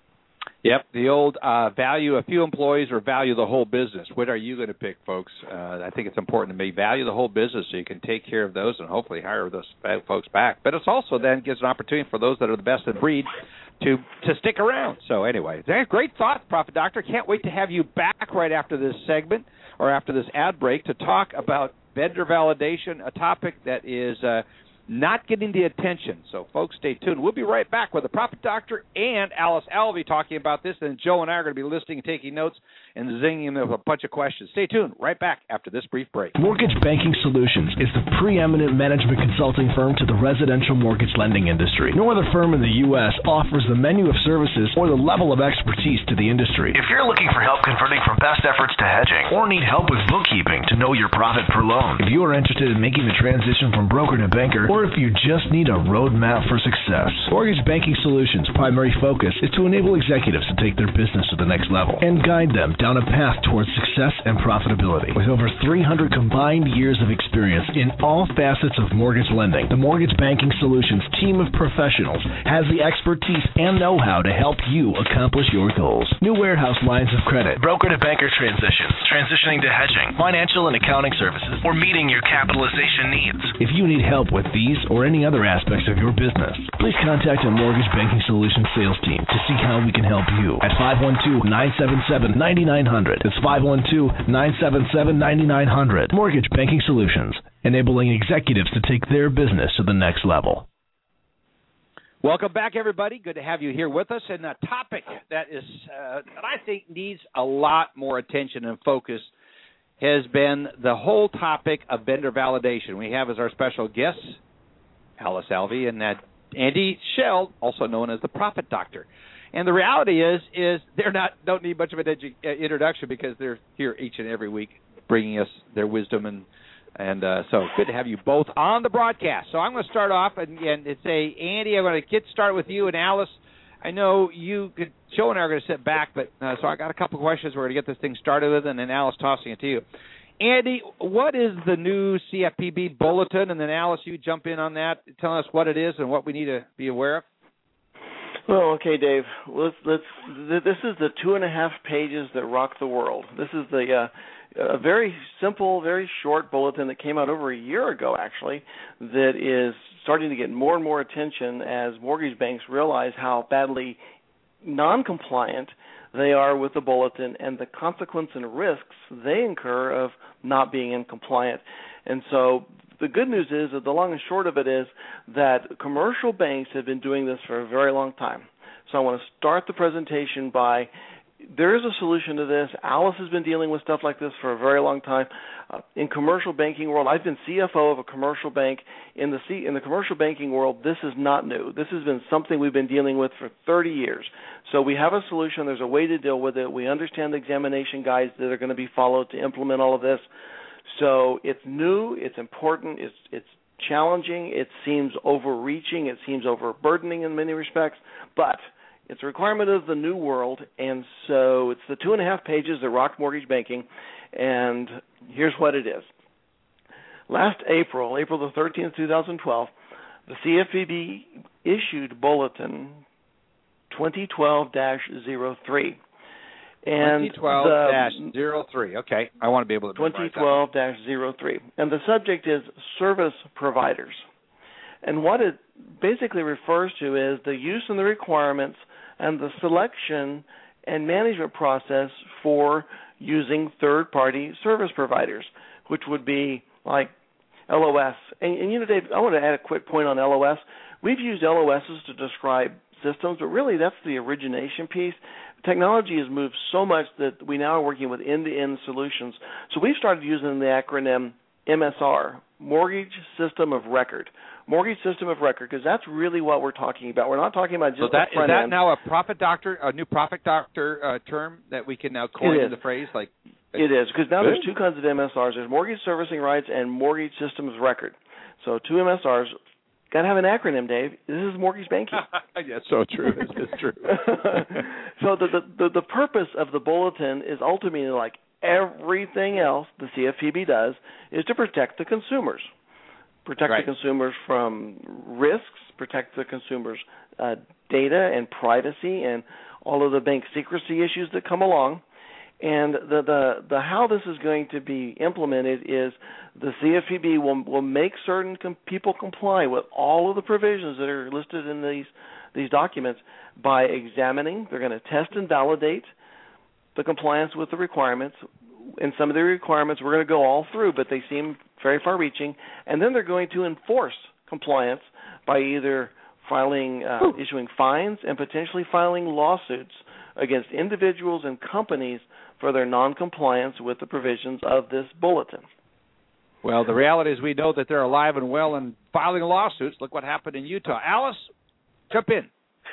Yep, the old uh, value a few employees or value the whole business. What are you going to pick, folks? Uh, I think it's important to me. Value the whole business so you can take care of those and hopefully hire those folks back. But it's also then gives an opportunity for those that are the best in breed to to stick around. So anyway, great thought, Profit Doctor. Can't wait to have you back right after this segment or after this ad break to talk about vendor validation, a topic that is uh, not getting the attention. So, folks, stay tuned. We'll be right back with the Profit Doctor and Alice Alvey talking about this, and Joe and I are going to be listening and taking notes and zinging them with a bunch of questions. Stay tuned. Right back after this brief break. Mortgage Banking Solutions is the preeminent management consulting firm to the residential mortgage lending industry. No other firm in the U S offers the menu of services or the level of expertise to the industry. If you're looking for help converting from best efforts to hedging, or need help with bookkeeping to know your profit per loan, if you are interested in making the transition from broker to banker, or if you just need a roadmap for success, Mortgage Banking Solutions' primary focus is to enable executives to take their business to the next level and guide them down a path towards success and profitability. With over three hundred combined years of experience in all facets of mortgage lending, the Mortgage Banking Solutions team of professionals has the expertise and know-how to help you accomplish your goals. New warehouse lines of credit, broker to banker transitions, transitioning to hedging, financial and accounting services, or meeting your capitalization needs. If you need help with these or any other aspects of your business, please contact our Mortgage Banking Solutions sales team to see how we can help you at five one two, nine seven seven, nine nine zero zero. That's five one two, nine seven seven, nine nine zero zero. Mortgage Banking Solutions, enabling executives to take their business to the next level. Welcome back, everybody. Good to have you here with us. And a topic that is uh, that I think needs a lot more attention and focus has been the whole topic of vendor validation. We have as our special guest Alice Alvey and that Andy Schell, also known as the Profit Doctor. And the reality is, is they're not don't need much of an edu- introduction because they're here each and every week, bringing us their wisdom and and uh, so good to have you both on the broadcast. So I'm going to start off and, and say, Andy, I'm going to get started with you, and Alice. I know you could. Joe and I are going to sit back, but uh, so I got a couple of questions we're going to get this thing started with, and then Alice tossing it to you. Andy, what is the new C F P B bulletin? And then Alice, you jump in on that, tell us what it is and what we need to be aware of. Well, okay, Dave. Let's let's. This is the two and a half pages that rock the world. This is the uh, a very simple, very short bulletin that came out over a year ago, actually, that is starting to get more and more attention as mortgage banks realize how badly non-compliant they are with the bulletin and the consequence and risks they incur of not being in compliant. And so the good news is that the long and short of it is that commercial banks have been doing this for a very long time. So I want to start the presentation by, there is a solution to this. Alice has been dealing with stuff like this for a very long time. Uh, in commercial banking world, I've been C F O of a commercial bank. In the C, in the commercial banking world, this is not new. This has been something we've been dealing with for thirty years. So we have a solution. There's a way to deal with it. We understand the examination guides that are going to be followed to implement all of this. So it's new, it's important, it's it's challenging, it seems overreaching, it seems overburdening in many respects, but it's a requirement of the new world, and so it's the two and a half pages that rock mortgage banking, and here's what it is. Last April, April the thirteenth, twenty twelve, the C F P B issued Bulletin twenty twelve dash zero three. twenty twelve dash zero three. Okay, I want to be able to twenty twelve dash zero three. And the subject is service providers. And what it basically refers to is the use and the requirements and the selection and management process for using third-party service providers, which would be like L O S. And, and you know, Dave, I want to add a quick point on L O S. We've used L O Ss to describe systems, but really that's the origination piece. Technology has moved so much that we now are working with end-to-end solutions. So we've started using the acronym M S R, Mortgage System of Record. Mortgage System of Record, because that's really what we're talking about. We're not talking about just so that, the front is that end. now a profit doctor, a new profit doctor uh, term that we can now coin the phrase? Like it is, because now there's two kinds of M S Rs. There's mortgage servicing rights and mortgage systems of record. So two M S Rs. Got to have an acronym, Dave. This is mortgage banking. Yes, so true. It's true. So the, the the purpose of the bulletin is ultimately, like everything else the C F P B does, is to protect the consumers. Protect right. the consumers from risks, protect the consumers' uh, data and privacy and all of the bank secrecy issues that come along. And the, the, the how this is going to be implemented is the C F P B will will make certain com- people comply with all of the provisions that are listed in these these documents by examining. They're going to test and validate the compliance with the requirements. And some of the requirements we're going to go all through, but they seem very far-reaching. And then they're going to enforce compliance by either filing, uh, issuing fines and potentially filing lawsuits against individuals and companies for their non-compliance with the provisions of this bulletin. Well, the reality is we know that they're alive and well and filing lawsuits. Look what happened in Utah. Alice, jump in.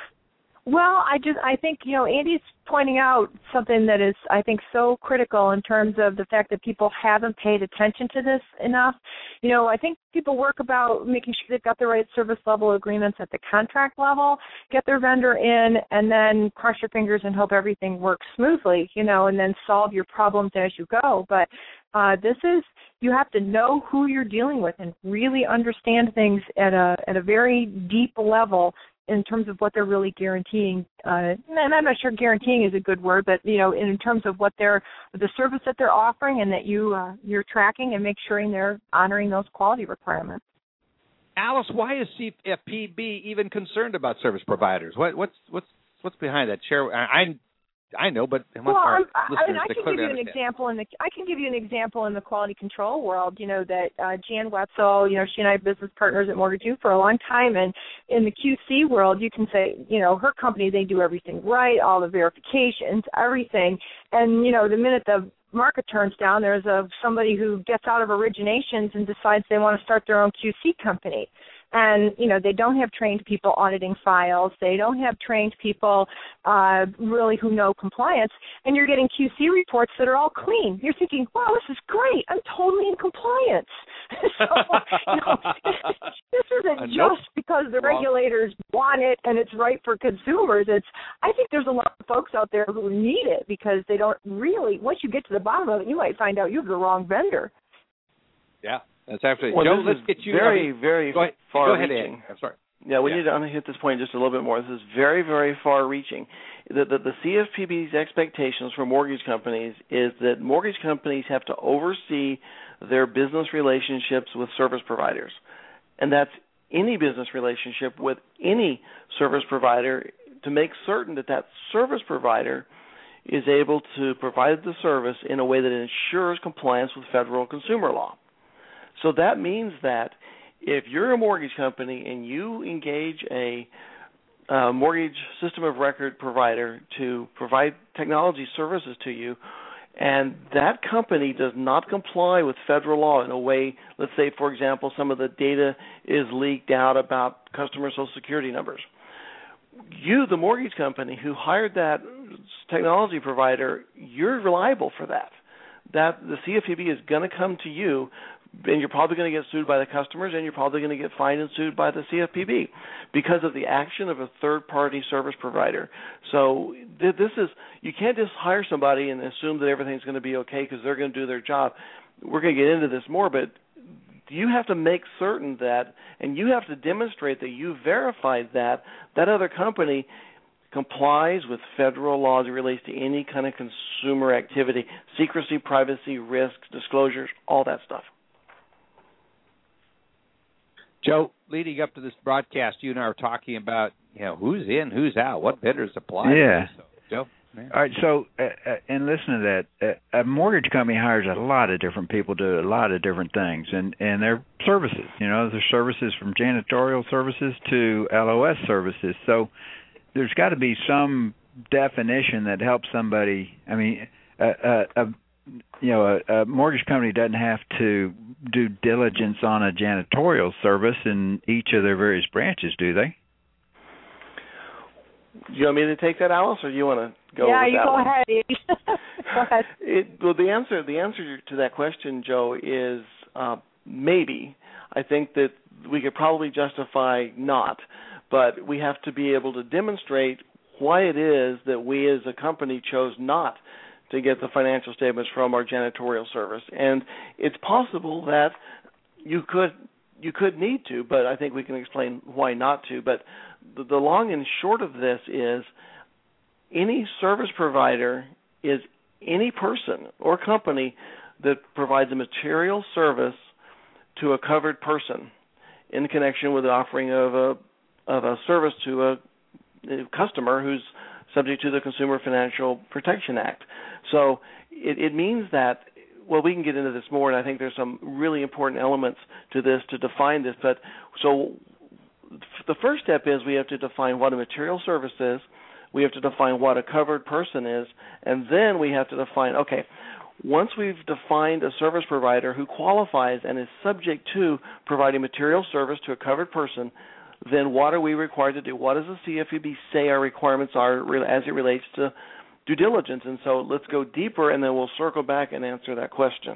Well, I just I think, you know, Andy's pointing out something that is, I think, so critical in terms of the fact that people haven't paid attention to this enough. You know, I think people work about making sure they've got the right service level agreements at the contract level, get their vendor in, and then cross your fingers and hope everything works smoothly, you know, and then solve your problems as you go. But uh, this is, you have to know who you're dealing with and really understand things at a at a very deep level in terms of what they're really guaranteeing. Uh, and I'm not sure guaranteeing is a good word, but, you know, in terms of what they're, the service that they're offering and that you, uh, you're tracking and make sure they're honoring those quality requirements. Alice, why is C F P B even concerned about service providers? What, what's what's what's behind that? Share. I I know, but I want well, our I listeners mean, I to can clearly give you understand. an example in the I can give you an example in the quality control world. You know that uh, Jan Wetzel, you know, she and I have business partners at Mortgage U for a long time, and in the Q C world, you can say, you know, her company, they do everything right, all the verifications, everything, and you know, the minute the market turns down, there's a somebody who gets out of originations and decides they want to start their own Q C company. And, you know, they don't have trained people auditing files. They don't have trained people uh, really who know compliance. And you're getting Q C reports that are all clean. You're thinking, wow, this is great. I'm totally in compliance. So, you know, this isn't uh, just nope. because the Wrong. regulators want it and it's right for consumers. It's I think there's a lot of folks out there who need it because they don't really. Once you get to the bottom of it, you might find out you have the wrong vendor. Yeah, that's absolutely. Well, Joe, this let's get you. very, I mean, very go ahead, far-reaching. Go ahead, I'm sorry. Yeah, we yeah. need to hit this point just a little bit more. This is very, very far-reaching. The, the, the C F P B's expectations for mortgage companies is that mortgage companies have to oversee their business relationships with service providers, and that's any business relationship with any service provider to make certain that that service provider is able to provide the service in a way that ensures compliance with federal consumer law. So that means that if you're a mortgage company and you engage a uh, mortgage system of record provider to provide technology services to you, and that company does not comply with federal law in a way, let's say, for example, some of the data is leaked out about customer Social Security numbers. You, the mortgage company who hired that technology provider, you're liable for that. That the C F P B is going to come to you, and you're probably going to get sued by the customers, and you're probably going to get fined and sued by the C F P B because of the action of a third-party service provider. So th- this is you can't just hire somebody and assume that everything's going to be okay because they're going to do their job. We're going to get into this more, but you have to make certain that, and you have to demonstrate that you verified that that other company complies with federal laws that relates to any kind of consumer activity, secrecy, privacy, risks, disclosures, all that stuff. Joe, leading up to this broadcast, you and I were talking about, you know, who's in, who's out, what vendors apply. Yeah. So, Joe? Man. All right, so, uh, uh, and listen to that. Uh, a mortgage company hires a lot of different people to do a lot of different things, and, and their services, you know, there's services from janitorial services to L O S services. So there's got to be some definition that helps somebody. I mean, a, a, a you know, a, a mortgage company doesn't have to do diligence on a janitorial service in each of their various branches, do they? Do you want me to take that, Alice, or do you want to go yeah, with you that go one? ahead. Go ahead. It, well, the answer the answer to that question, Joe, is uh, maybe. I think that we could probably justify not, but we have to be able to demonstrate why it is that we as a company chose not to get the financial statements from our janitorial service. And it's possible that you could you could need to, but I think we can explain why not to. But the, the long and short of this is any service provider is any person or company that provides a material service to a covered person in connection with the offering of a of a service to a, a customer who's subject to the Consumer Financial Protection Act. So it, it means that, well, we can get into this more, and I think there's some really important elements to this to define this. But so the first step is we have to define what a material service is. We have to define what a covered person is, and then we have to define, okay, once we've defined a service provider who qualifies and is subject to providing material service to a covered person, then what are we required to do? What does the C F P B say our requirements are as it relates to due diligence? And so let's go deeper, and then we'll circle back and answer that question.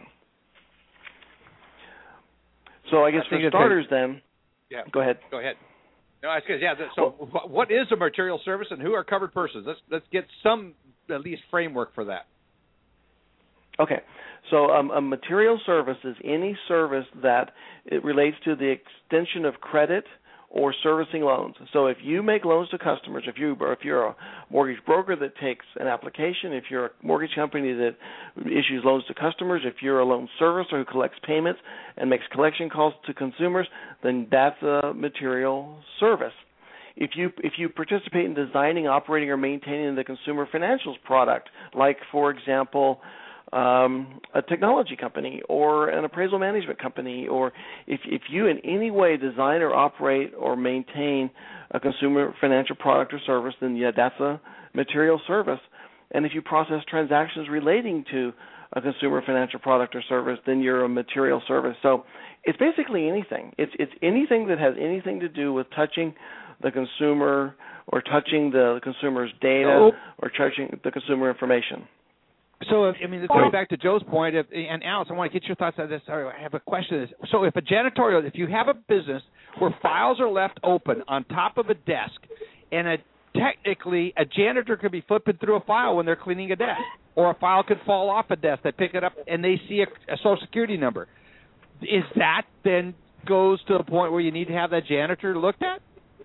So I guess I for starters then, yeah. go ahead. Go ahead. No, that's good. Yeah. So what is a material service and who are covered persons? Let's let's get some at least framework for that. Okay. So um, a material service is any service that it relates to the extension of credit or servicing loans. So if you make loans to customers, if you if you're a mortgage broker that takes an application, if you're a mortgage company that issues loans to customers, if you're a loan servicer who collects payments and makes collection calls to consumers, then that's a material service. If you if you participate in designing, operating, or maintaining the consumer financials product, like for example, Um, a technology company or an appraisal management company, or if, if you in any way design or operate or maintain a consumer financial product or service, then yeah, that's a material service. And if you process transactions relating to a consumer financial product or service, then you're a material service. So it's basically anything. It's it's anything that has anything to do with touching the consumer or touching the consumer's data oh. or touching the consumer information. So, if, I mean, going back to Joe's point, if, and Alice, I want to get your thoughts on this. Sorry, I have a question. So, if a janitorial, if you have a business where files are left open on top of a desk, and a, technically a janitor could be flipping through a file when they're cleaning a desk, or a file could fall off a desk, they pick it up, and they see a, a Social Security number, is that then goes to a point where you need to have that janitor looked at?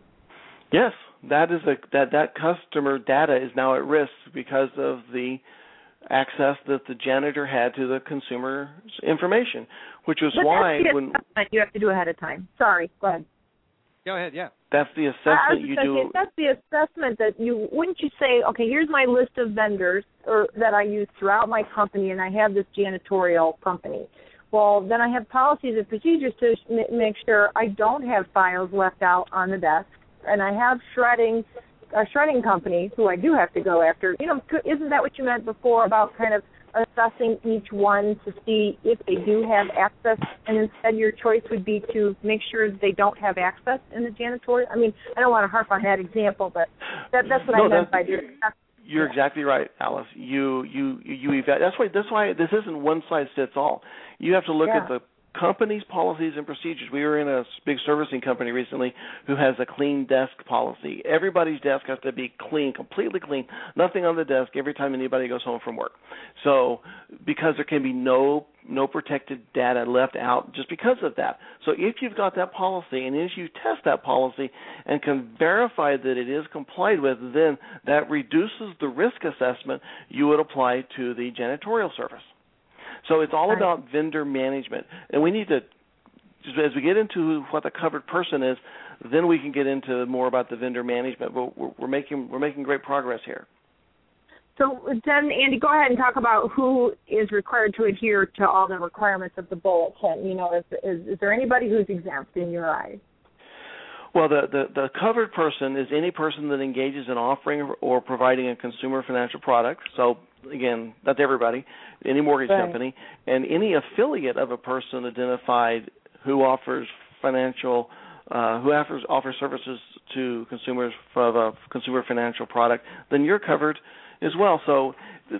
Yes, that is a that that customer data is now at risk because of the access that the janitor had to the consumer's information, which was but why that's the when assessment you have to do ahead of time. Sorry, go ahead. Go ahead, yeah. That's the assessment you do. Say, that's the assessment that you wouldn't you say, okay, here's my list of vendors or that I use throughout my company, and I have this janitorial company. Well, then I have policies and procedures to make sure I don't have files left out on the desk, and I have shredding. A shredding company who I do have to go after. You know, isn't that what you meant before about kind of assessing each one to see if they do have access, and instead your choice would be to make sure that they don't have access in the janitorial? I mean, I don't want to harp on that example, but that, that's what no, I meant by you're, you're yeah. exactly right, Alice. You you you eva- that's why that's why this isn't one size fits all. You have to look yeah. at the company's policies and procedures. We were in a big servicing company recently who has a clean desk policy. Everybody's desk has to be clean, completely clean, nothing on the desk every time anybody goes home from work. So because there can be no no protected data left out just because of that. So if you've got that policy and if you test that policy and can verify that it is complied with, then that reduces the risk assessment you would apply to the janitorial service. So it's all about vendor management, and we need to, as we get into what the covered person is, then we can get into more about the vendor management. But we're, we're making we're making great progress here. So then, Andy, go ahead and talk about who is required to adhere to all the requirements of the bulletin. You know, is, is, is there anybody who's exempt in your eyes? Well, the, the, the covered person is any person that engages in offering or providing a consumer financial product. So, again, that's everybody, any mortgage right. company, and any affiliate of a person identified who offers financial, uh, who offers, offers services to consumers of a consumer financial product, then you're covered as well. So,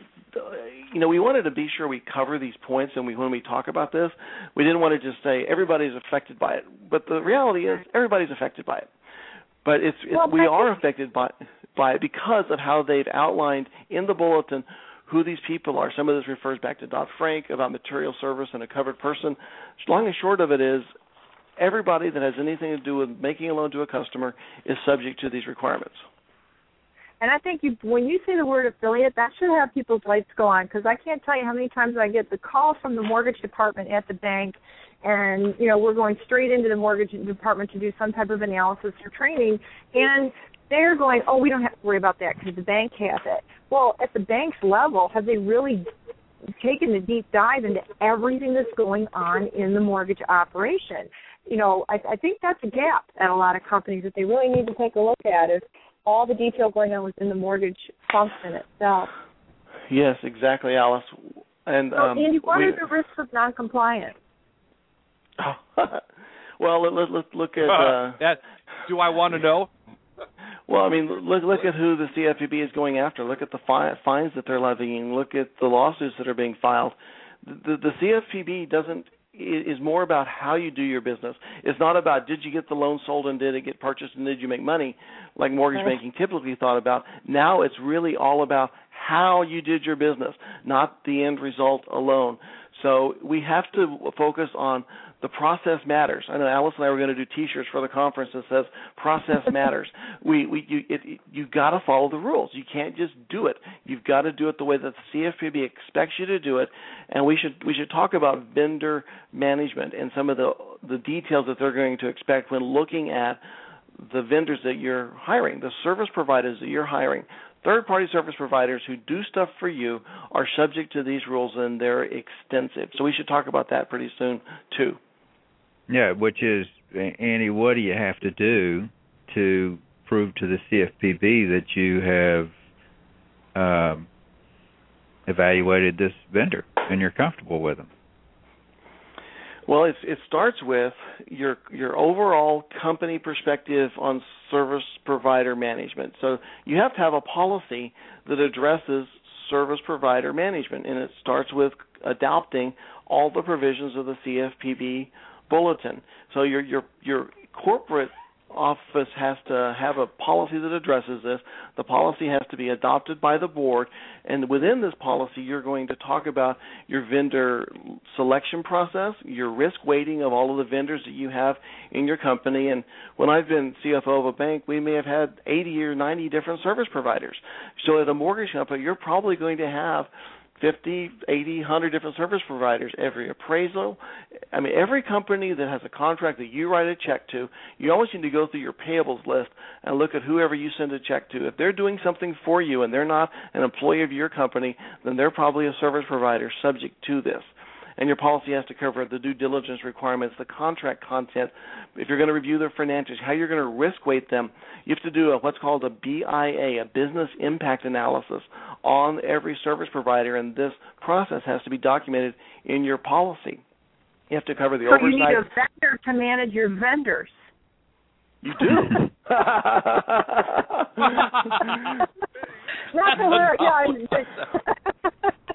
you know, we wanted to be sure we cover these points, and we, when we talk about this, we didn't want to just say everybody's affected by it. But the reality is everybody's affected by it. But it's, it's well, we are affected by by it because of how they've outlined in the bulletin who these people are. Some of this refers back to Dodd-Frank about material service and a covered person. Long and short of it is everybody that has anything to do with making a loan to a customer is subject to these requirements. And I think you, when you say the word affiliate, that should have people's lights go on, because I can't tell you how many times I get the call from the mortgage department at the bank, and, you know, we're going straight into the mortgage department to do some type of analysis or training, and they're going, oh, we don't have to worry about that because the bank has it. Well, at the bank's level, have they really taken the deep dive into everything that's going on in the mortgage operation? You know, I, I think that's a gap at a lot of companies that they really need to take a look at is all the detail going on within the mortgage function itself. Yes, exactly, Alice. And so, um, Andy, what we, are the risks of noncompliance? well, let, let, let's look at uh, that. Do I want to know? Well, I mean, look look at who the C F P B is going after. Look at the fi- fines that they're levying. Look at the lawsuits that are being filed. The, the C F P B doesn't is more about how you do your business. It's not about did you get the loan sold and did it get purchased and did you make money, like mortgage banking typically thought about. Now it's really all about how you did your business, not the end result alone. So we have to focus on the process matters. I know Alice and I were going to do T-shirts for the conference that says "Process matters." We, we, you, it, it, you got to follow the rules. You can't just do it. You've got to do it the way that the C F P B expects you to do it. And we should we should talk about vendor management and some of the the details that they're going to expect when looking at the vendors that you're hiring, the service providers that you're hiring. Third-party service providers who do stuff for you are subject to these rules, and they're extensive. So we should talk about that pretty soon, too. Yeah, which is, Andy, what do you have to do to prove to the C F P B that you have um, evaluated this vendor and you're comfortable with them? Well, it's, it starts with your your overall company perspective on service provider management. So you have to have a policy that addresses service provider management, and it starts with adopting all the provisions of the C F P B bulletin. So your your your corporate office has to have a policy that addresses this. The policy has to be adopted by the board, and within this policy you're going to talk about your vendor selection process, your risk weighting of all of the vendors that you have in your company. And when I've been C F O of a bank, we may have had eighty or ninety different service providers. So at a mortgage company, you're probably going to have fifty, eighty, one hundred different service providers, every appraisal. I mean, every company that has a contract that you write a check to, you always need to go through your payables list and look at whoever you send a check to. If they're doing something for you and they're not an employee of your company, then they're probably a service provider subject to this. And your policy has to cover the due diligence requirements, the contract content, if you're going to review their financials, how you're going to risk weight them. You have to do a, what's called a B I A, a business impact analysis, on every service provider, and this process has to be documented in your policy. You have to cover the so oversight. So you need a vendor to manage your vendors. You do. Not to learn, yeah.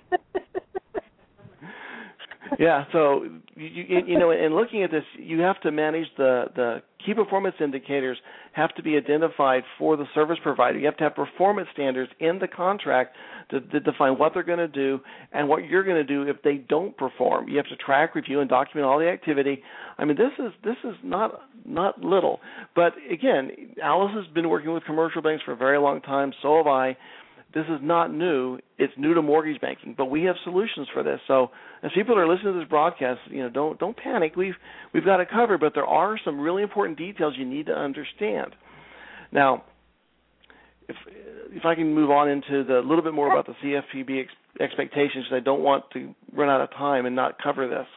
Yeah, so you, you you know, in looking at this, you have to manage the the key performance indicators have to be identified for the service provider. You have to have performance standards in the contract to, to define what they're going to do and what you're going to do if they don't perform. You have to track, review, and document all the activity. I mean, this is this is not not little. But again, Alice has been working with commercial banks for a very long time. So have I. This is not new. It's new to mortgage banking, but we have solutions for this. So as people are listening to this broadcast, you know, don't don't panic. We've we've got it covered, but there are some really important details you need to understand. Now, if if I can move on into the little bit more about the C F P B ex, expectations, because I don't want to run out of time and not cover this.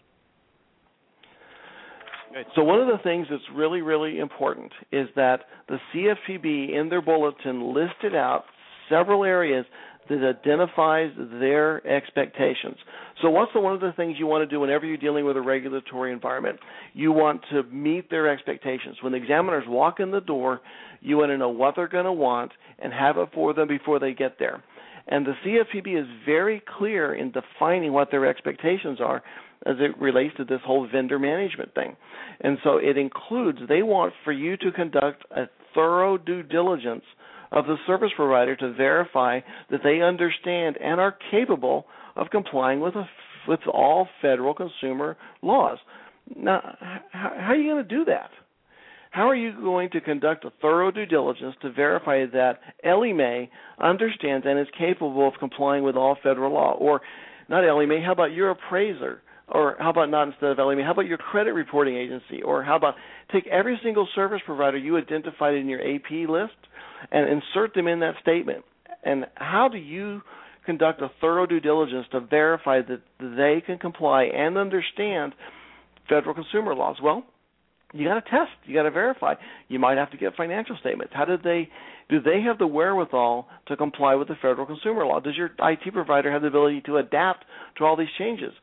So one of the things that's really, really important is that the C F P B in their bulletin listed out several areas that identifies their expectations. So what's the, one of the things you want to do whenever you're dealing with a regulatory environment? You want to meet their expectations. When the examiners walk in the door, you want to know what they're going to want and have it for them before they get there. And the C F P B is very clear in defining what their expectations are as it relates to this whole vendor management thing. And so it includes, they want for you to conduct a thorough due diligence of the service provider to verify that they understand and are capable of complying with a, with all federal consumer laws. Now, how, how are you going to do that? How are you going to conduct a thorough due diligence to verify that Ellie Mae understands and is capable of complying with all federal law? Or not Ellie Mae, how about your appraiser? Or how about not instead of Ellie Mae, how about your credit reporting agency? Or how about take every single service provider you identified in your A P list and insert them in that statement. And how do you conduct a thorough due diligence to verify that they can comply and understand federal consumer laws? Well, you got to test. You got to verify. You might have to get financial statements. How did they do? They have the wherewithal to comply with the federal consumer law? Does your I T provider have the ability to adapt to all these changes?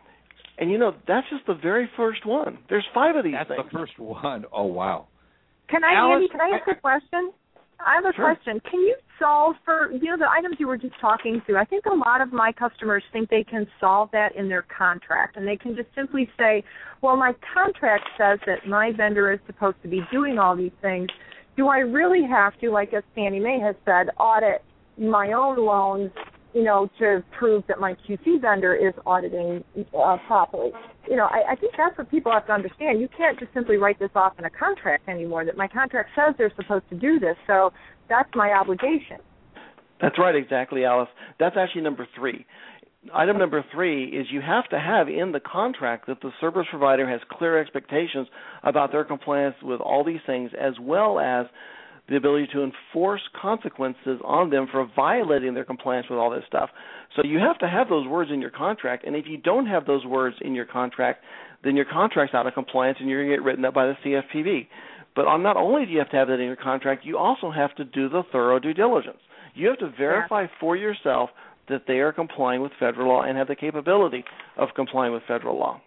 And you know, that's just the very first one. There's five of these that's things. That's the first one. Oh wow. Can I, Alice, Andy? Can I ask a question? I have a sure. question. Can you solve for, you know, the items you were just talking through? I think a lot of my customers think they can solve that in their contract, and they can just simply say, well, my contract says that my vendor is supposed to be doing all these things. Do I really have to, like as Fannie Mae has said, audit my own loans, you know, to prove that my Q C vendor is auditing uh, properly? You know, I, I think that's what people have to understand. You can't just simply write this off in a contract anymore, that my contract says they're supposed to do this, so that's my obligation. That's right, exactly, Alice. That's actually number three. Item number three is you have to have in the contract that the service provider has clear expectations about their compliance with all these things, as well as the ability to enforce consequences on them for violating their compliance with all this stuff. So you have to have those words in your contract, and if you don't have those words in your contract, then your contract's out of compliance and you're going to get written up by the C F P B. But on not only do you have to have that in your contract, you also have to do the thorough due diligence. You have to verify yeah. for yourself that they are complying with federal law and have the capability of complying with federal law.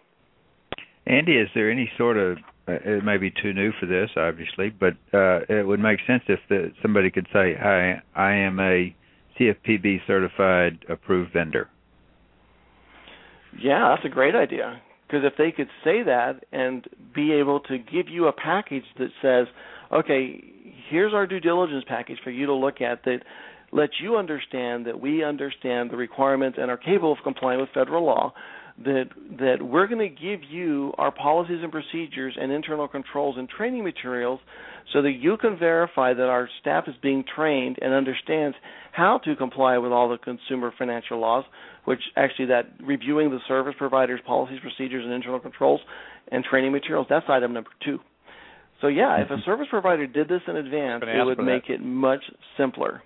Andy, is there any sort of, uh, it may be too new for this, obviously, but uh, it would make sense if the, somebody could say, I, I am a C F P B certified approved vendor. Yeah, that's a great idea. Because if they could say that and be able to give you a package that says, okay, here's our due diligence package for you to look at that lets you understand that we understand the requirements and are capable of complying with federal law, that that we're going to give you our policies and procedures and internal controls and training materials so that you can verify that our staff is being trained and understands how to comply with all the consumer financial laws, which actually that reviewing the service providers' policies, procedures, and internal controls and training materials, that's item number two. So, yeah, if a service provider did this in advance, it would make it much simpler.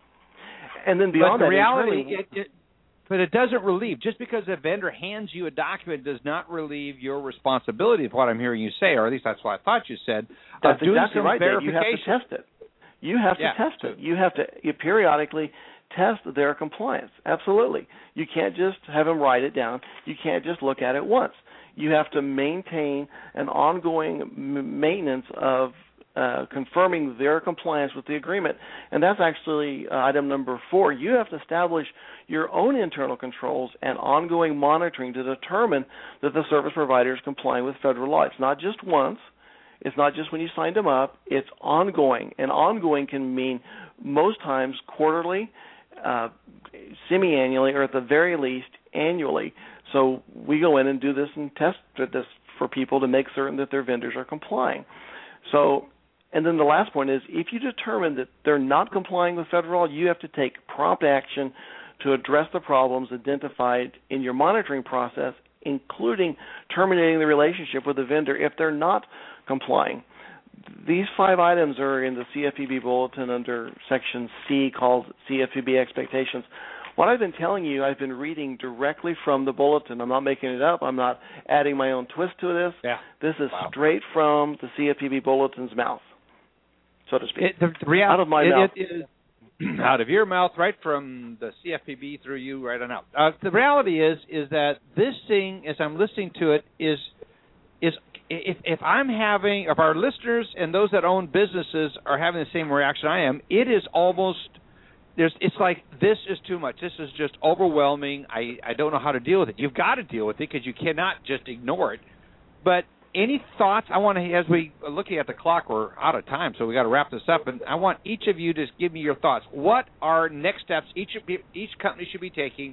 And then beyond but the that, reality, internally, it, it, but it doesn't relieve. Just because a vendor hands you a document does not relieve your responsibility of what I'm hearing you say, or at least that's what I thought you said. That's doing exactly some right, Dave. You have verification. to test it. You have to yeah. test it. You have to you periodically test their compliance. Absolutely. You can't just have them write it down. You can't just look at it once. You have to maintain an ongoing m- maintenance of uh, confirming their compliance with the agreement. And that's actually uh, item number four. You have to establish your own internal controls and ongoing monitoring to determine that the service provider is complying with federal law. It's not just once. It's not just when you signed them up. It's ongoing. And ongoing can mean most times quarterly, uh, semi-annually, or at the very least annually. So we go in and do this and test this for people to make certain that their vendors are complying. So, and then the last point is, if you determine that they're not complying with federal law, you have to take prompt action to address the problems identified in your monitoring process, including terminating the relationship with the vendor if they're not complying. These five items are in the C F P B bulletin under Section C called C F P B Expectations. What I've been telling you, I've been reading directly from the bulletin. I'm not making it up. I'm not adding my own twist to this. Yeah. This is wow. straight from the C F P B bulletin's mouth, so to speak. It, the, the real, out of my it, mouth. It, it, out of your mouth, right from the C F P B through you, right on out. Uh, the reality is, is that this thing, as I'm listening to it, is is if if I'm having, if our listeners and those that own businesses are having the same reaction I am, it is almost. There's, it's like, this is too much. This is just overwhelming. I, I don't know how to deal with it. You've got to deal with it because you cannot just ignore it. But any thoughts? I want to, as we are looking at the clock, we're out of time, so we got to wrap this up. And I want each of you to give me your thoughts. What are next steps each of, each company should be taking?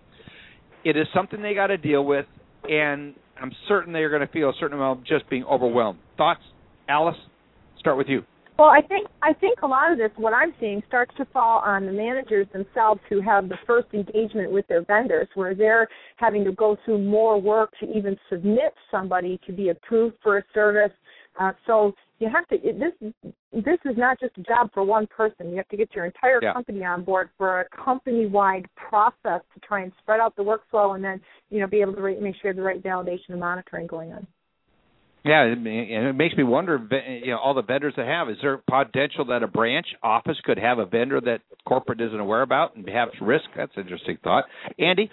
It is something they got to deal with, and I'm certain they're going to feel a certain amount of just being overwhelmed. Thoughts, Alice? Start with you. Well, I think I think a lot of this, what I'm seeing, starts to fall on the managers themselves who have the first engagement with their vendors, where they're having to go through more work to even submit somebody to be approved for a service. Uh, so you have to. It, this this is not just a job for one person. You have to get your entire yeah. company on board for a company-wide process to try and spread out the workflow, and then you know be able to re- make sure the right validation and monitoring going on. Yeah, and it makes me wonder, you know, all the vendors they have, is there potential that a branch office could have a vendor that corporate isn't aware about and perhaps risk? That's an interesting thought. Andy?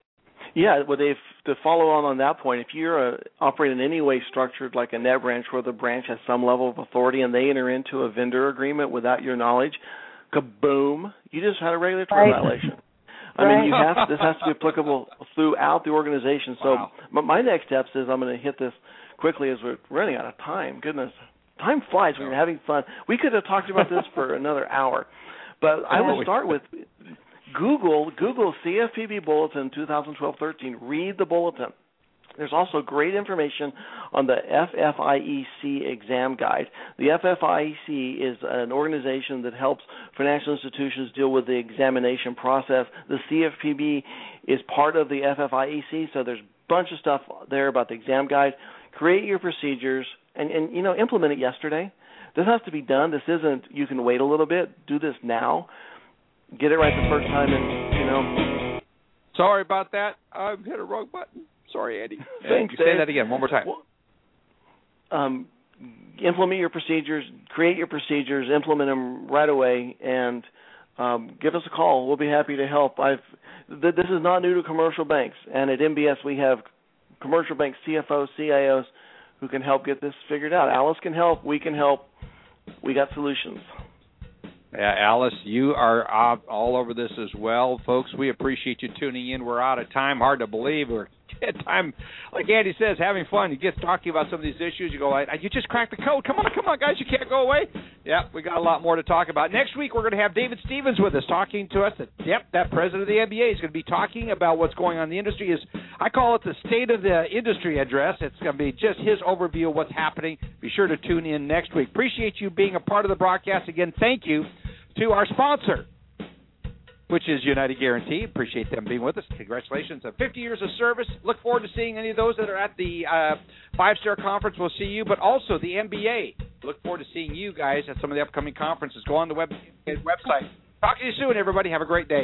Yeah, well, they've, to follow on on that point, if you're uh, operating in any way structured like a net branch where the branch has some level of authority and they enter into a vendor agreement without your knowledge, kaboom, you just had a regulatory right. violation. I right. mean, you have this has to be applicable throughout the organization. So wow. my, my next steps is I'm going to hit this quickly as we're running out of time. Goodness, time flies when you're having fun. We could have talked about this for another hour, but I will start with Google. Google C F P B Bulletin twenty twelve thirteen. Read the bulletin. There's also great information on the F F I E C exam guide. The F F I E C is an organization that helps financial institutions deal with the examination process. The C F P B is part of the F F I E C, so there's a bunch of stuff there about the exam guide. Create your procedures and, and, you know, implement it yesterday. This has to be done. This isn't, you can wait a little bit. Do this now. Get it right the first time and, you know. Sorry about that. I hit a wrong button. Sorry, Andy. Thanks, Say that again one more time. Well, um, implement your procedures, create your procedures, implement them right away, and um, give us a call. We'll be happy to help. I've th- This is not new to commercial banks, and at M B S we have commercial bank C F Os, C I Os who can help get this figured out. Alice can help. We can help. We got solutions. Uh, Alice, you are out all over this as well. Folks, we appreciate you tuning in. We're out of time. Hard to believe. We're at time, like Andy says, having fun. You get talking about some of these issues. You go, I, you just cracked the code. Come on, come on, guys. You can't go away. Yeah, we got a lot more to talk about. Next week, we're going to have David Stevens with us talking to us. Yep, that president of the N B A is going to be talking about what's going on in the industry. Is I call it the State of the Industry address. It's going to be just his overview of what's happening. Be sure to tune in next week. Appreciate you being a part of the broadcast. Again, thank you to our sponsor, which is United Guarantee. Appreciate them being with us. Congratulations on fifty years of service. Look forward to seeing any of those that are at the uh, five-star conference. We'll see you, but also the N B A. Look forward to seeing you guys at some of the upcoming conferences. Go on the web website. Talk to you soon, everybody. Have a great day.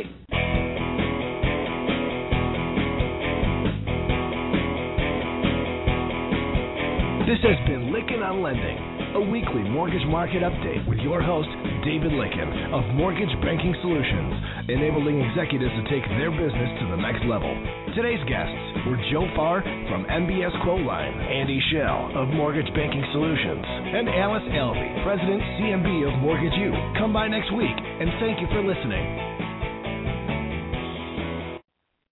This has been Lykken on Lending, a weekly mortgage market update with your host, David Lykken of Mortgage Banking Solutions, enabling executives to take their business to the next level. Today's guests were Joe Farr from M B S Quoteline, Andy Schell of Mortgage Banking Solutions, and Alice Alvey, President, C M B of Mortgage U. Come by next week, and thank you for listening.